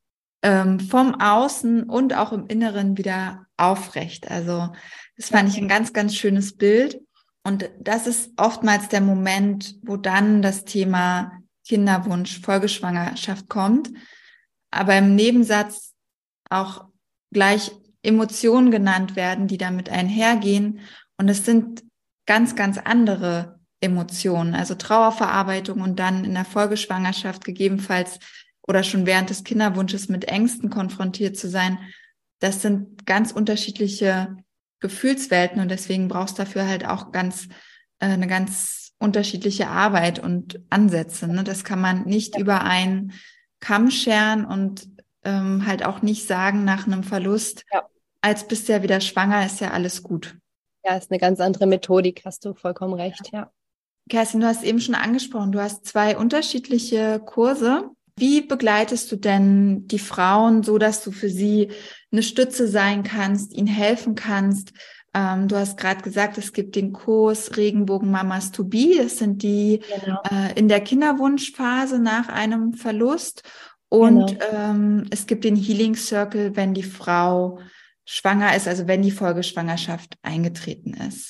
Speaker 1: ähm, vom Außen und auch im Inneren wieder aufrecht. Also das fand ich ein ganz, ganz schönes Bild. Und das ist oftmals der Moment, wo dann das Thema Kinderwunsch, Folgeschwangerschaft kommt. Aber im Nebensatz auch gleich Emotionen genannt werden, die damit einhergehen. Und es sind ganz, ganz andere Emotionen, also Trauerverarbeitung und dann in der Folgeschwangerschaft gegebenenfalls oder schon während des Kinderwunsches mit Ängsten konfrontiert zu sein. Das sind ganz unterschiedliche Gefühlswelten und deswegen brauchst du dafür halt auch ganz äh, eine ganz unterschiedliche Arbeit und Ansätze. Ne? Das kann man nicht über einen Kamm scheren und ähm, halt auch nicht sagen nach einem Verlust,
Speaker 2: Ja.
Speaker 1: als bist du ja wieder schwanger, ist ja alles gut.
Speaker 2: Ja, ist eine ganz andere Methodik, hast du vollkommen recht, ja.
Speaker 1: Kerstin, du hast eben schon angesprochen, du hast zwei unterschiedliche Kurse. Wie begleitest du denn die Frauen, so dass du für sie eine Stütze sein kannst, ihnen helfen kannst? Ähm, du hast gerade gesagt, es gibt den Kurs Regenbogen Mamas to Be. Das sind die
Speaker 2: Genau.
Speaker 1: äh, in der Kinderwunschphase nach einem Verlust. Und
Speaker 2: Genau.
Speaker 1: ähm, es gibt den Healing Circle, wenn die Frau schwanger ist, also wenn die Folgeschwangerschaft eingetreten ist.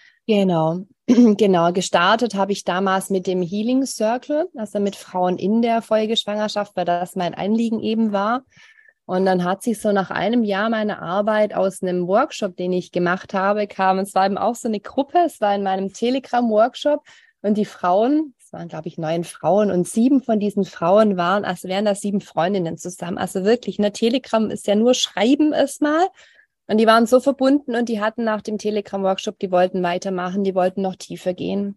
Speaker 2: Genau, genau. Gestartet habe ich damals mit dem Healing Circle, also mit Frauen in der Folgeschwangerschaft, weil das mein Anliegen eben war. Und dann hat sich so nach einem Jahr meiner Arbeit aus einem Workshop, den ich gemacht habe, kam, es war eben auch so eine Gruppe, es war in meinem Telegram-Workshop und die Frauen, es waren glaube ich neun Frauen und sieben von diesen Frauen waren, also wären da sieben Freundinnen zusammen. Also wirklich, ne, Telegram ist ja nur Schreiben erstmal. Und die waren so verbunden und die hatten nach dem Telegram-Workshop, die wollten weitermachen, die wollten noch tiefer gehen.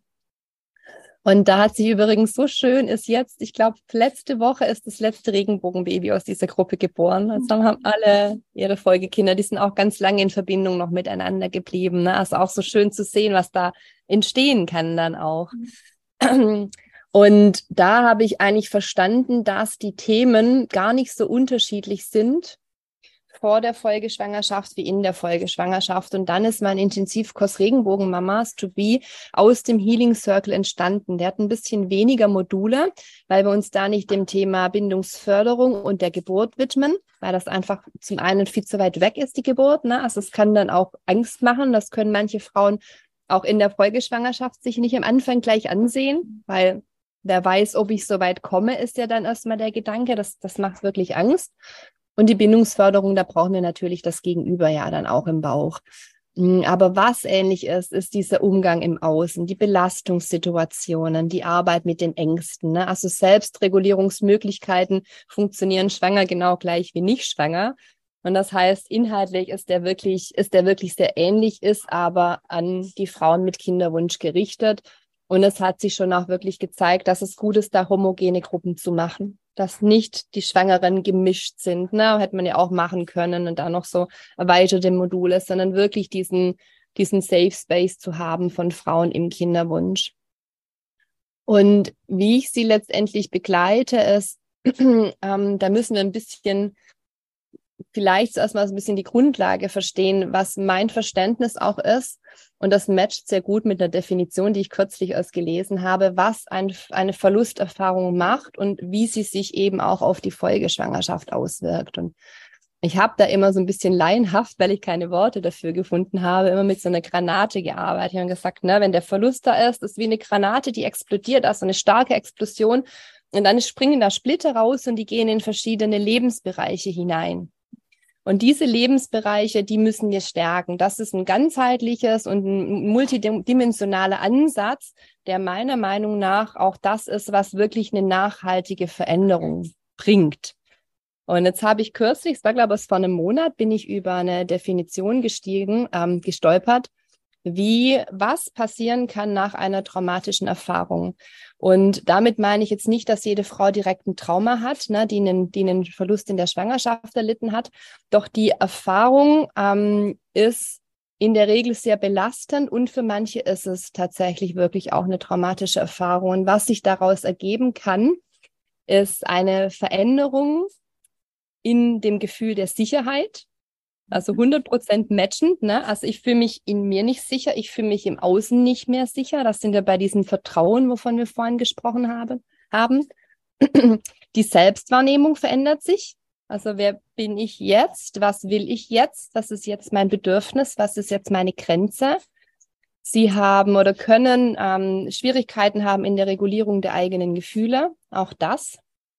Speaker 2: Und da hat sich übrigens so schön, ist jetzt, ich glaube, letzte Woche ist das letzte Regenbogenbaby aus dieser Gruppe geboren. Also haben alle ihre Folgekinder, die sind auch ganz lange in Verbindung noch miteinander geblieben. Ne? Also auch so schön zu sehen, was da entstehen kann dann auch. Und da habe ich eigentlich verstanden, dass die Themen gar nicht so unterschiedlich sind vor der Folgeschwangerschaft wie in der Folgeschwangerschaft. Und dann ist mein Intensivkurs Regenbogen Mamas to Be aus dem Healing Circle entstanden. Der hat ein bisschen weniger Module, weil wir uns da nicht dem Thema Bindungsförderung und der Geburt widmen, weil das einfach zum einen viel zu weit weg ist, die Geburt. Ne? Also es kann dann auch Angst machen. Das können manche Frauen auch in der Folgeschwangerschaft sich nicht am Anfang gleich ansehen, weil wer weiß, ob ich so weit komme, ist ja dann erstmal der Gedanke. Das, das macht wirklich Angst. Und die Bindungsförderung, da brauchen wir natürlich das Gegenüber ja dann auch im Bauch. Aber was ähnlich ist, ist dieser Umgang im Außen, die Belastungssituationen, die Arbeit mit den Ängsten. Ne? Also Selbstregulierungsmöglichkeiten funktionieren schwanger genau gleich wie nicht schwanger. Und das heißt, inhaltlich ist der wirklich, ist der wirklich sehr ähnlich, ist aber an die Frauen mit Kinderwunsch gerichtet. Und es hat sich schon auch wirklich gezeigt, dass es gut ist, da homogene Gruppen zu machen, dass nicht die Schwangeren gemischt sind, ne, hätte man ja auch machen können und da noch so erweiterte Module, sondern wirklich diesen, diesen Safe Space zu haben von Frauen im Kinderwunsch. Und wie ich sie letztendlich begleite, ist, ähm, da müssen wir ein bisschen vielleicht zuerst mal so ein bisschen die Grundlage verstehen, was mein Verständnis auch ist. Und das matcht sehr gut mit der Definition, die ich kürzlich erst gelesen habe, was ein, eine Verlusterfahrung macht und wie sie sich eben auch auf die Folgeschwangerschaft auswirkt. Und ich habe da immer so ein bisschen laienhaft, weil ich keine Worte dafür gefunden habe, immer mit so einer Granate gearbeitet. Ich habe gesagt, ne, wenn der Verlust da ist, ist wie eine Granate, die explodiert, also eine starke Explosion. Und dann springen da Splitter raus und die gehen in verschiedene Lebensbereiche hinein. Und diese Lebensbereiche, die müssen wir stärken. Das ist ein ganzheitliches und ein multidimensionaler Ansatz, der meiner Meinung nach auch das ist, was wirklich eine nachhaltige Veränderung bringt. Und jetzt habe ich kürzlich, es war glaube ich vor einem Monat, bin ich über eine Definition gestiegen, ähm, gestolpert, wie, was passieren kann nach einer traumatischen Erfahrung. Und damit meine ich jetzt nicht, dass jede Frau direkt ein Trauma hat, ne, die einen, die einen Verlust in der Schwangerschaft erlitten hat. Doch die Erfahrung ähm, ist in der Regel sehr belastend und für manche ist es tatsächlich wirklich auch eine traumatische Erfahrung. Und was sich daraus ergeben kann, ist eine Veränderung in dem Gefühl der Sicherheit. Also hundert Prozent matchend, ne? Also ich fühle mich in mir nicht sicher, ich fühle mich im Außen nicht mehr sicher. Das sind wir bei diesem Vertrauen, wovon wir vorhin gesprochen haben. haben. Die Selbstwahrnehmung verändert sich. Also wer bin ich jetzt? Was will ich jetzt? Was ist jetzt mein Bedürfnis? Was ist jetzt meine Grenze? Sie haben oder können ähm, Schwierigkeiten haben in der Regulierung der eigenen Gefühle, auch das.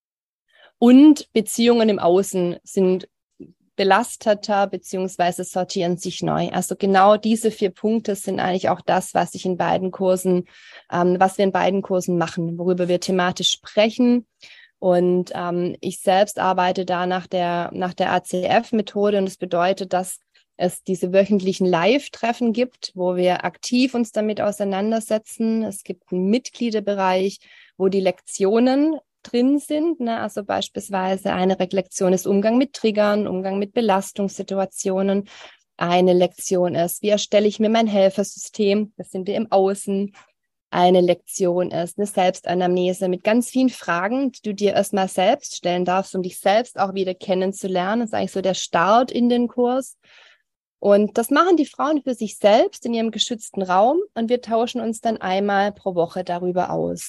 Speaker 2: Und Beziehungen im Außen sind belasteter beziehungsweise sortieren sich neu. Also genau diese vier Punkte sind eigentlich auch das, was ich in beiden Kursen, ähm, was wir in beiden Kursen machen, worüber wir thematisch sprechen. Und ähm, ich selbst arbeite da nach der nach der A C F-Methode und das bedeutet, dass es diese wöchentlichen Live-Treffen gibt, wo wir aktiv uns damit auseinandersetzen. Es gibt einen Mitgliederbereich, wo die Lektionen drin sind, ne? Also beispielsweise eine Lektion ist Umgang mit Triggern, Umgang mit Belastungssituationen. Eine Lektion ist, wie erstelle ich mir mein Helfersystem? Das sind wir im Außen. Eine Lektion ist eine Selbstanamnese mit ganz vielen Fragen, die du dir erstmal selbst stellen darfst, um dich selbst auch wieder kennenzulernen. Das ist eigentlich so der Start in den Kurs. Und das machen die Frauen für sich selbst in ihrem geschützten Raum und wir tauschen uns dann einmal pro Woche darüber aus.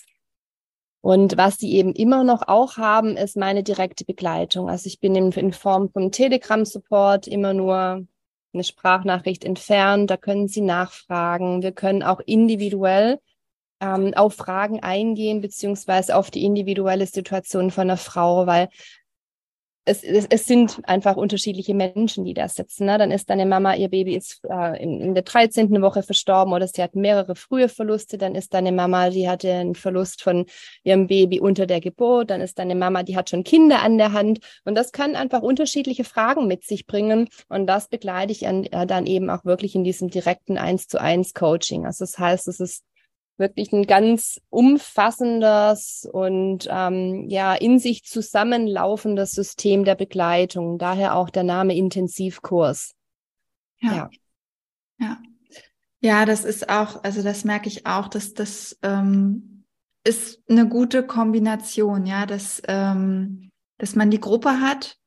Speaker 2: Und was sie eben immer noch auch haben, ist meine direkte Begleitung. Also ich bin in, in Form von Telegram-Support immer nur eine Sprachnachricht entfernt. Da können Sie nachfragen. Wir können auch individuell ähm, auf Fragen eingehen, beziehungsweise auf die individuelle Situation von einer Frau, weil Es, es, es sind einfach unterschiedliche Menschen, die da sitzen. Ne? Dann ist deine Mama, ihr Baby ist äh, in, in der dreizehnten Woche verstorben oder sie hat mehrere frühe Verluste. Dann ist deine Mama, die hatte einen Verlust von ihrem Baby unter der Geburt. Dann ist deine Mama, die hat schon Kinder an der Hand. Und das kann einfach unterschiedliche Fragen mit sich bringen. Und das begleite ich an, äh, dann eben auch wirklich in diesem direkten eins zu eins Coaching. Also das heißt, es ist wirklich ein ganz umfassendes und ähm, ja in sich zusammenlaufendes System der Begleitung. Daher auch der Name Intensivkurs.
Speaker 1: Ja. ja, ja, ja, das ist auch, also das merke ich auch, dass das ähm, ist eine gute Kombination, ja, dass ähm, dass man die Gruppe hat.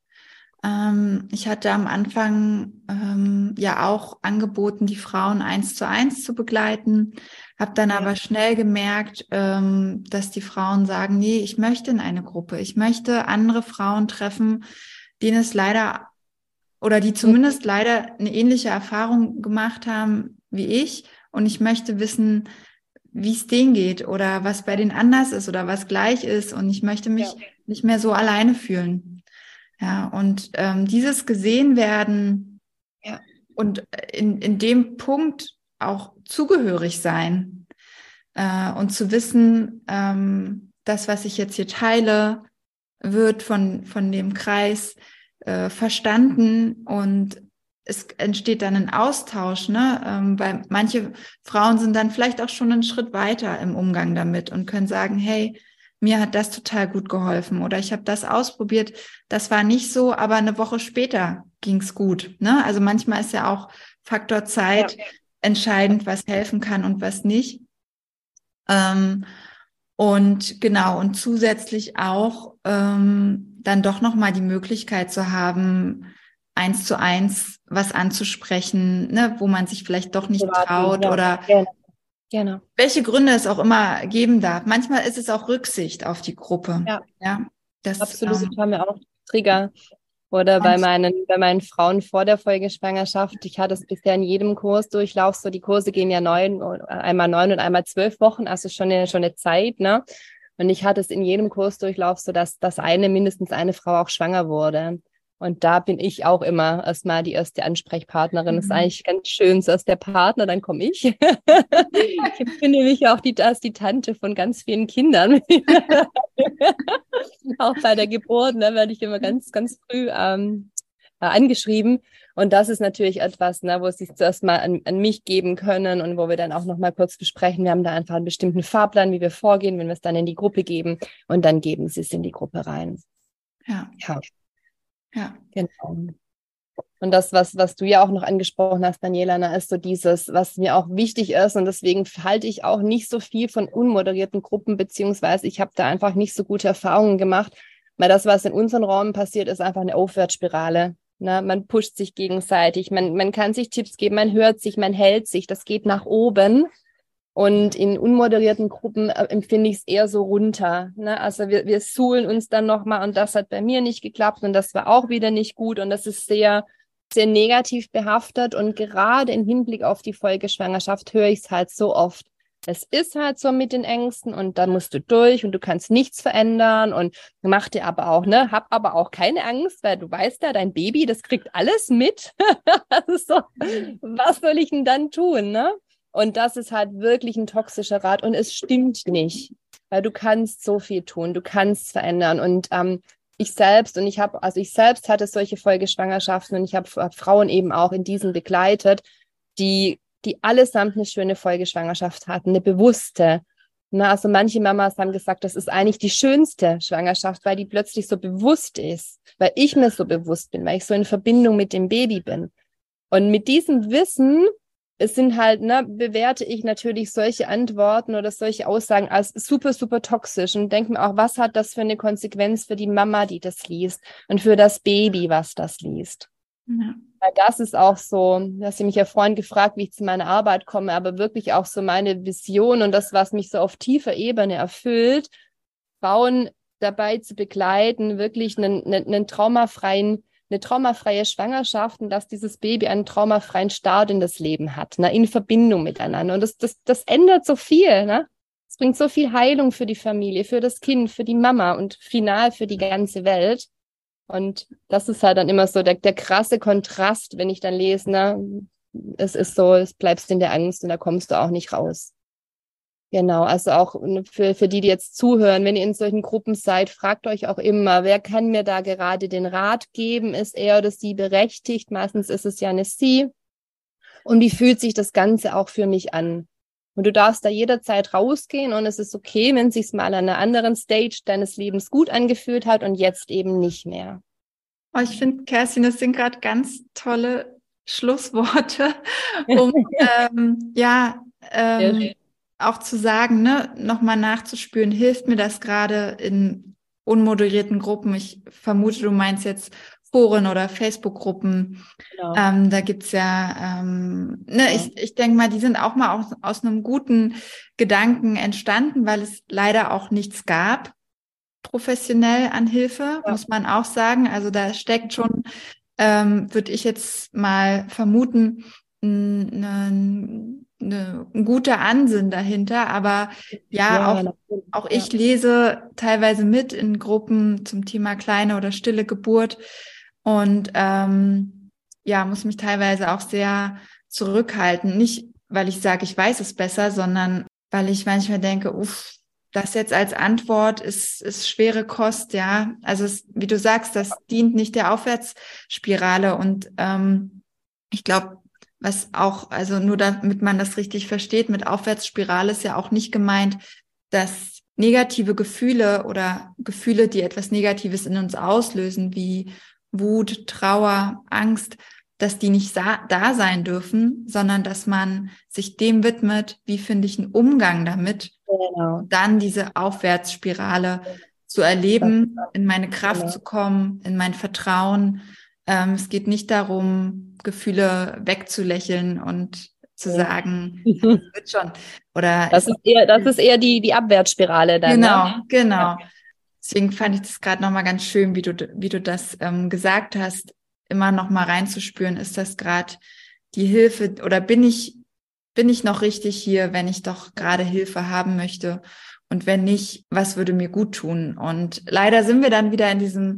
Speaker 1: Ähm, ich hatte am Anfang ähm, ja auch angeboten, die Frauen eins zu eins zu begleiten, habe dann ja. aber schnell gemerkt, ähm, dass die Frauen sagen, nee, ich möchte in eine Gruppe, ich möchte andere Frauen treffen, denen es leider oder die zumindest leider eine ähnliche Erfahrung gemacht haben wie ich und ich möchte wissen, wie es denen geht oder was bei denen anders ist oder was gleich ist und ich möchte mich ja. nicht mehr so alleine fühlen. Ja, und ähm, dieses gesehen werden ja. und in, in dem Punkt auch zugehörig sein äh, und zu wissen, ähm, das, was ich jetzt hier teile, wird von, von dem Kreis äh, verstanden und es entsteht dann ein Austausch, ne? Ähm, weil manche Frauen sind dann vielleicht auch schon einen Schritt weiter im Umgang damit und können sagen, hey, mir hat das total gut geholfen oder ich habe das ausprobiert, das war nicht so, aber eine Woche später ging's gut. Ne? Also manchmal ist ja auch Faktor Zeit ja. entscheidend, was helfen kann und was nicht. Ähm, und genau, und zusätzlich auch ähm, dann doch nochmal die Möglichkeit zu haben, eins zu eins was anzusprechen, ne? Wo man sich vielleicht doch nicht Privaten, traut ja. oder
Speaker 2: Gerne. Genau.
Speaker 1: Welche Gründe es auch immer geben darf. Manchmal ist es auch Rücksicht auf die Gruppe.
Speaker 2: Ja,
Speaker 1: ja das,
Speaker 2: absolut.
Speaker 1: Ähm,
Speaker 2: haben wir auch Trigger. Oder bei meinen, bei meinen Frauen vor der Folgeschwangerschaft. Ich hatte es bisher in jedem Kursdurchlauf so. Die Kurse gehen ja neun, einmal neun und einmal zwölf Wochen. Also schon eine, schon eine Zeit, ne? Und ich hatte es in jedem Kursdurchlauf so, dass, dass eine, mindestens eine Frau auch schwanger wurde. Und da bin ich auch immer erstmal die erste Ansprechpartnerin. Das ist eigentlich ganz schön, zuerst der Partner, dann komme ich. Ich bin nämlich auch die, als die Tante von ganz vielen Kindern. Auch bei der Geburt, ne, werde ich immer ganz, ganz früh ähm, äh, angeschrieben. Und das ist natürlich etwas, ne, wo sie es zuerst mal an, an mich geben können und wo wir dann auch noch mal kurz besprechen. Wir haben da einfach einen bestimmten Fahrplan, wie wir vorgehen, wenn wir es dann in die Gruppe geben. Und dann geben sie es in die Gruppe rein.
Speaker 1: Ja.
Speaker 2: Ja.
Speaker 1: Ja.
Speaker 2: Genau. Und das, was, was du ja auch noch angesprochen hast, Daniela, ne, ist so dieses, was mir auch wichtig ist. Und deswegen halte ich auch nicht so viel von unmoderierten Gruppen, beziehungsweise ich habe da einfach nicht so gute Erfahrungen gemacht. Weil das, was in unseren Räumen passiert, ist einfach eine Aufwärtsspirale. Ne? Man pusht sich gegenseitig, man, man kann sich Tipps geben, man hört sich, man hält sich. Das geht nach oben. Und in unmoderierten Gruppen äh, empfinde ich es eher so runter. Ne? Also wir, wir suhlen uns dann nochmal und das hat bei mir nicht geklappt und das war auch wieder nicht gut und das ist sehr, sehr negativ behaftet und gerade im Hinblick auf die Folgeschwangerschaft höre ich es halt so oft. Es ist halt so mit den Ängsten und da musst du durch und du kannst nichts verändern und mach dir aber auch, ne, hab aber auch keine Angst, weil du weißt ja, dein Baby, das kriegt alles mit. Das ist so, was soll ich denn dann tun, ne? Und das ist halt wirklich ein toxischer Rat und es stimmt nicht, weil du kannst so viel tun, du kannst verändern und ähm, ich selbst und ich habe, also ich selbst hatte solche Folgeschwangerschaften und ich habe hab Frauen eben auch in diesen begleitet, die, die allesamt eine schöne Folgeschwangerschaft hatten, eine bewusste. Na, also manche Mamas haben gesagt, das ist eigentlich die schönste Schwangerschaft, weil die plötzlich so bewusst ist, weil ich mir so bewusst bin, weil ich so in Verbindung mit dem Baby bin. Und mit diesem Wissen es sind halt, ne, bewerte ich natürlich solche Antworten oder solche Aussagen als super, super toxisch und denke mir auch, was hat das für eine Konsequenz für die Mama, die das liest und für das Baby, was das liest. Ja. Weil das ist auch so, du hast mich ja vorhin gefragt, wie ich zu meiner Arbeit komme, aber wirklich auch so meine Vision und das, was mich so auf tiefer Ebene erfüllt, Frauen dabei zu begleiten, wirklich einen, einen, einen traumafreien eine traumafreie Schwangerschaft und dass dieses Baby einen traumafreien Start in das Leben hat, ne, in Verbindung miteinander. Und das, das, das ändert so viel, ne? Es bringt so viel Heilung für die Familie, für das Kind, für die Mama und final für die ganze Welt. Und das ist halt dann immer so der, der krasse Kontrast, wenn ich dann lese, ne, es ist so, es bleibst in der Angst und da kommst du auch nicht raus. Genau, also auch für, für die, die jetzt zuhören, wenn ihr in solchen Gruppen seid, fragt euch auch immer, wer kann mir da gerade den Rat geben? Ist er oder sie berechtigt? Meistens ist es ja eine sie. Und wie fühlt sich das Ganze auch für mich an? Und du darfst da jederzeit rausgehen und es ist okay, wenn es sich mal an einer anderen Stage deines Lebens gut angefühlt hat und jetzt eben nicht mehr.
Speaker 1: Oh, ich finde, Kerstin, das sind gerade ganz tolle Schlussworte, um ähm, ja, ähm, ja, auch zu sagen, ne, nochmal nachzuspüren, hilft mir das gerade in unmoderierten Gruppen? Ich vermute, du meinst jetzt Foren oder Facebook-Gruppen. Genau. Ähm, da gibt's ja, ähm, ne, ja. ich, ich denke mal, die sind auch mal aus, aus einem guten Gedanken entstanden, weil es leider auch nichts gab, professionell an Hilfe, ja. muss man auch sagen. Also da steckt schon, ähm, würde ich jetzt mal vermuten, ein, eine, ein guter Ansinn dahinter, aber ja, ja auch, auch ich ja. lese teilweise mit in Gruppen zum Thema kleine oder stille Geburt und ähm, ja, muss mich teilweise auch sehr zurückhalten. Nicht, weil ich sage, ich weiß es besser, sondern weil ich manchmal denke, uff, das jetzt als Antwort ist, ist schwere Kost, ja. Also es, wie du sagst, das dient nicht der Aufwärtsspirale und ähm, ich glaube, was auch, also nur damit man das richtig versteht, mit Aufwärtsspirale ist ja auch nicht gemeint, dass negative Gefühle oder Gefühle, die etwas Negatives in uns auslösen, wie Wut, Trauer, Angst, dass die nicht sa- da sein dürfen, sondern dass man sich dem widmet, wie finde ich einen Umgang damit, genau. Dann diese Aufwärtsspirale zu erleben, in meine Kraft genau. zu kommen, in mein Vertrauen. Ähm, es geht nicht darum, Gefühle wegzulächeln und zu ja. sagen, das wird schon. Oder
Speaker 2: das ist eher, das ist eher die, die Abwärtsspirale dann.
Speaker 1: Genau,
Speaker 2: ne?
Speaker 1: genau. Ja. Deswegen fand ich das gerade nochmal ganz schön, wie du, wie du das ähm, gesagt hast, immer nochmal reinzuspüren, ist das gerade die Hilfe oder bin ich, bin ich noch richtig hier, wenn ich doch gerade Hilfe haben möchte? Und wenn nicht, was würde mir gut tun? Und leider sind wir dann wieder in diesem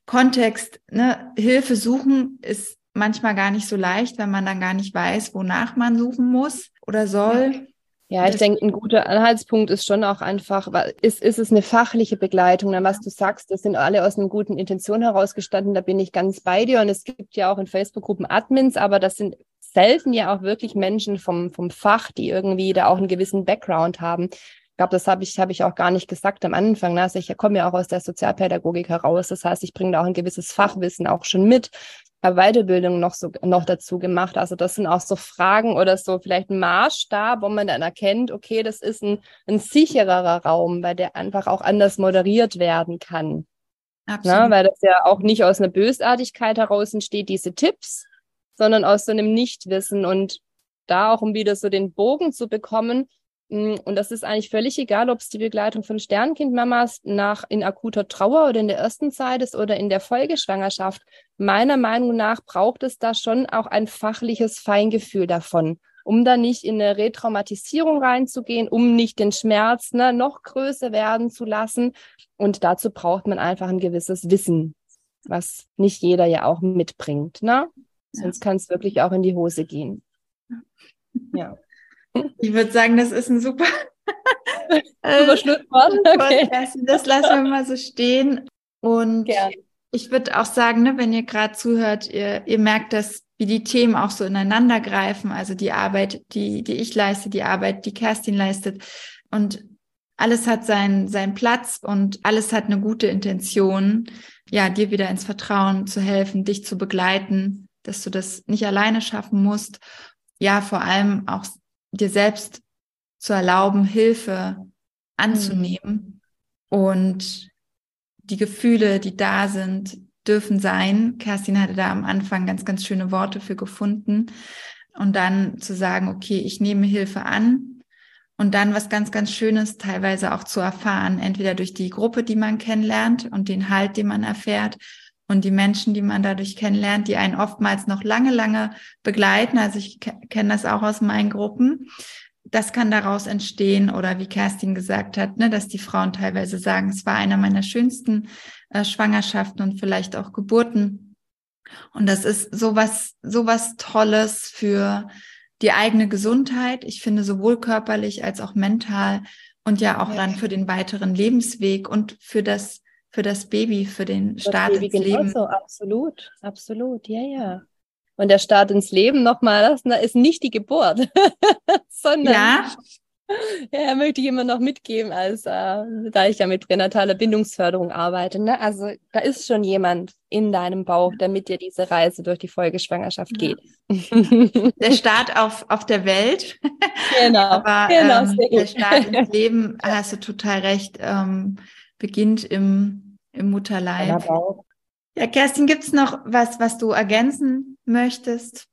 Speaker 1: Kontext, ne, Hilfe suchen ist manchmal gar nicht so leicht, wenn man dann gar nicht weiß, wonach man suchen muss oder soll.
Speaker 2: Ja, ich denke, ein guter Anhaltspunkt ist schon auch einfach, ist, ist es eine fachliche Begleitung, dann was du sagst, das sind alle aus einer guten Intention herausgestanden, da bin ich ganz bei dir und es gibt ja auch in Facebook-Gruppen Admins, aber das sind selten ja auch wirklich Menschen vom, vom Fach, die irgendwie da auch einen gewissen Background haben. Ich glaube, das habe ich, habe ich auch gar nicht gesagt am Anfang. Ne? Also ich komme ja auch aus der Sozialpädagogik heraus, das heißt, ich bringe da auch ein gewisses Fachwissen auch schon mit. Weiterbildung noch so noch dazu gemacht. Also das sind auch so Fragen oder so vielleicht ein Maßstab, wo man dann erkennt, okay, das ist ein, ein sichererer Raum, weil der einfach auch anders moderiert werden kann. Absolut. Na, weil das ja auch nicht aus einer Bösartigkeit heraus entsteht, diese Tipps, sondern aus so einem Nichtwissen und da auch, um wieder so den Bogen zu bekommen. Und das ist eigentlich völlig egal, ob es die Begleitung von Sternkindmamas nach in akuter Trauer oder in der ersten Zeit ist oder in der Folgeschwangerschaft. Meiner Meinung nach braucht es da schon auch ein fachliches Feingefühl davon, um da nicht in eine Retraumatisierung reinzugehen, um nicht den Schmerz ne, noch größer werden zu lassen. Und dazu braucht man einfach ein gewisses Wissen, was nicht jeder ja auch mitbringt. Ne? Sonst kann es wirklich auch in die Hose gehen. Ja.
Speaker 1: Ich würde sagen, das ist ein super,
Speaker 2: super Schlusswort. Okay.
Speaker 1: Das lassen wir mal so stehen. Und
Speaker 2: Gern.
Speaker 1: Ich würde auch sagen, ne, wenn ihr gerade zuhört, ihr, ihr merkt, dass wie die Themen auch so ineinander greifen. Also die Arbeit, die, die ich leiste, die Arbeit, die Kerstin leistet. Und alles hat seinen, seinen Platz und alles hat eine gute Intention, ja, dir wieder ins Vertrauen zu helfen, dich zu begleiten, dass du das nicht alleine schaffen musst. Ja, vor allem auch dir selbst zu erlauben, Hilfe anzunehmen. Mhm. Und die Gefühle, die da sind, dürfen sein. Kerstin hatte da am Anfang ganz, ganz schöne Worte für gefunden. Und dann zu sagen, okay, ich nehme Hilfe an. Und dann was ganz, ganz Schönes teilweise auch zu erfahren, entweder durch die Gruppe, die man kennenlernt und den Halt, den man erfährt und die Menschen, die man dadurch kennenlernt, die einen oftmals noch lange, lange begleiten. Also ich ke- kenne das auch aus meinen Gruppen. Das kann daraus entstehen oder wie Kerstin gesagt hat, ne, dass die Frauen teilweise sagen, es war einer meiner schönsten äh, Schwangerschaften und vielleicht auch Geburten. Und das ist sowas, sowas Tolles für die eigene Gesundheit. Ich finde sowohl körperlich als auch mental und ja auch ja. dann für den weiteren Lebensweg und für das, für das Baby, für den Start ins Leben.
Speaker 2: Genauso, absolut, absolut, ja, ja. Und der Start ins Leben nochmal, das ist nicht die Geburt, sondern
Speaker 1: ja.
Speaker 2: ja, möchte ich immer noch mitgeben, als äh, da ich ja mit pränataler Bindungsförderung arbeite. Ne? Also da ist schon jemand in deinem Bauch, damit dir diese Reise durch die Folgeschwangerschaft ja. geht.
Speaker 1: Der Start auf, auf der Welt.
Speaker 2: Genau.
Speaker 1: Aber
Speaker 2: genau,
Speaker 1: ähm, der Start ins Leben, hast du total recht, ähm, beginnt im, im Mutterleib. Ja, Kerstin, gibt's noch was, was du ergänzen möchtest?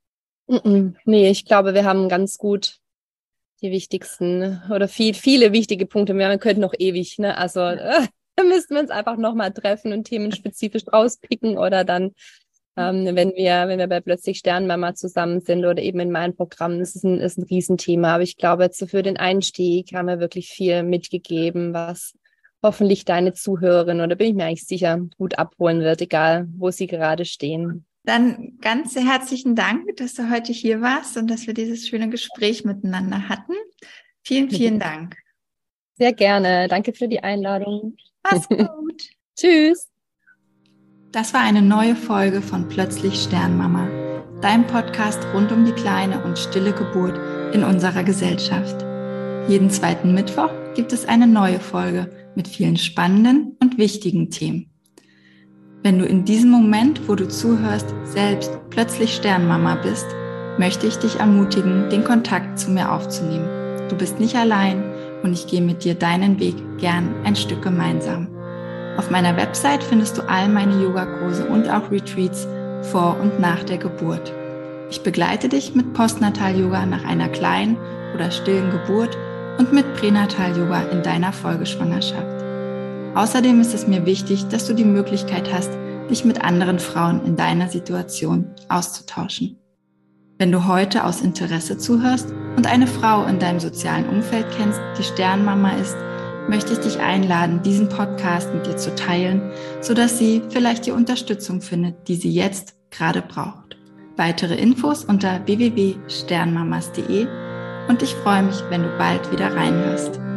Speaker 2: Nee, ich glaube, wir haben ganz gut die wichtigsten oder viel, viele wichtige Punkte. Wir könnten noch ewig, ne? Also äh, müssten wir uns einfach nochmal treffen und themenspezifisch rauspicken oder dann, ähm, wenn wir, wenn wir bei Plötzlich Sternmama zusammen sind oder eben in meinem Programm, das ist ein, ist ein Riesenthema. Aber ich glaube, jetzt für den Einstieg haben wir wirklich viel mitgegeben, was hoffentlich deine Zuhörerin, oder bin ich mir eigentlich sicher, gut abholen wird, egal wo sie gerade stehen.
Speaker 1: Dann ganz herzlichen Dank, dass du heute hier warst und dass wir dieses schöne Gespräch miteinander hatten. Vielen, vielen Dank.
Speaker 2: Sehr gerne. Danke für die Einladung.
Speaker 1: Mach's gut.
Speaker 2: Tschüss.
Speaker 1: Das war eine neue Folge von Plötzlich Sternmama, dein Podcast rund um die kleine und stille Geburt in unserer Gesellschaft. Jeden zweiten Mittwoch gibt es eine neue Folge mit vielen spannenden und wichtigen Themen. Wenn du in diesem Moment, wo du zuhörst, selbst plötzlich Sternmama bist, möchte ich dich ermutigen, den Kontakt zu mir aufzunehmen. Du bist nicht allein und ich gehe mit dir deinen Weg gern ein Stück gemeinsam. Auf meiner Website findest du all meine Yogakurse und auch Retreats vor und nach der Geburt. Ich begleite dich mit Postnatal-Yoga nach einer kleinen oder stillen Geburt und mit Pränatal-Yoga in deiner Folgeschwangerschaft. Außerdem ist es mir wichtig, dass du die Möglichkeit hast, dich mit anderen Frauen in deiner Situation auszutauschen. Wenn du heute aus Interesse zuhörst und eine Frau in deinem sozialen Umfeld kennst, die Sternmama ist, möchte ich dich einladen, diesen Podcast mit dir zu teilen, sodass sie vielleicht die Unterstützung findet, die sie jetzt gerade braucht. Weitere Infos unter w w w punkt sternmamas punkt d e und ich freue mich, wenn du bald wieder reinhörst.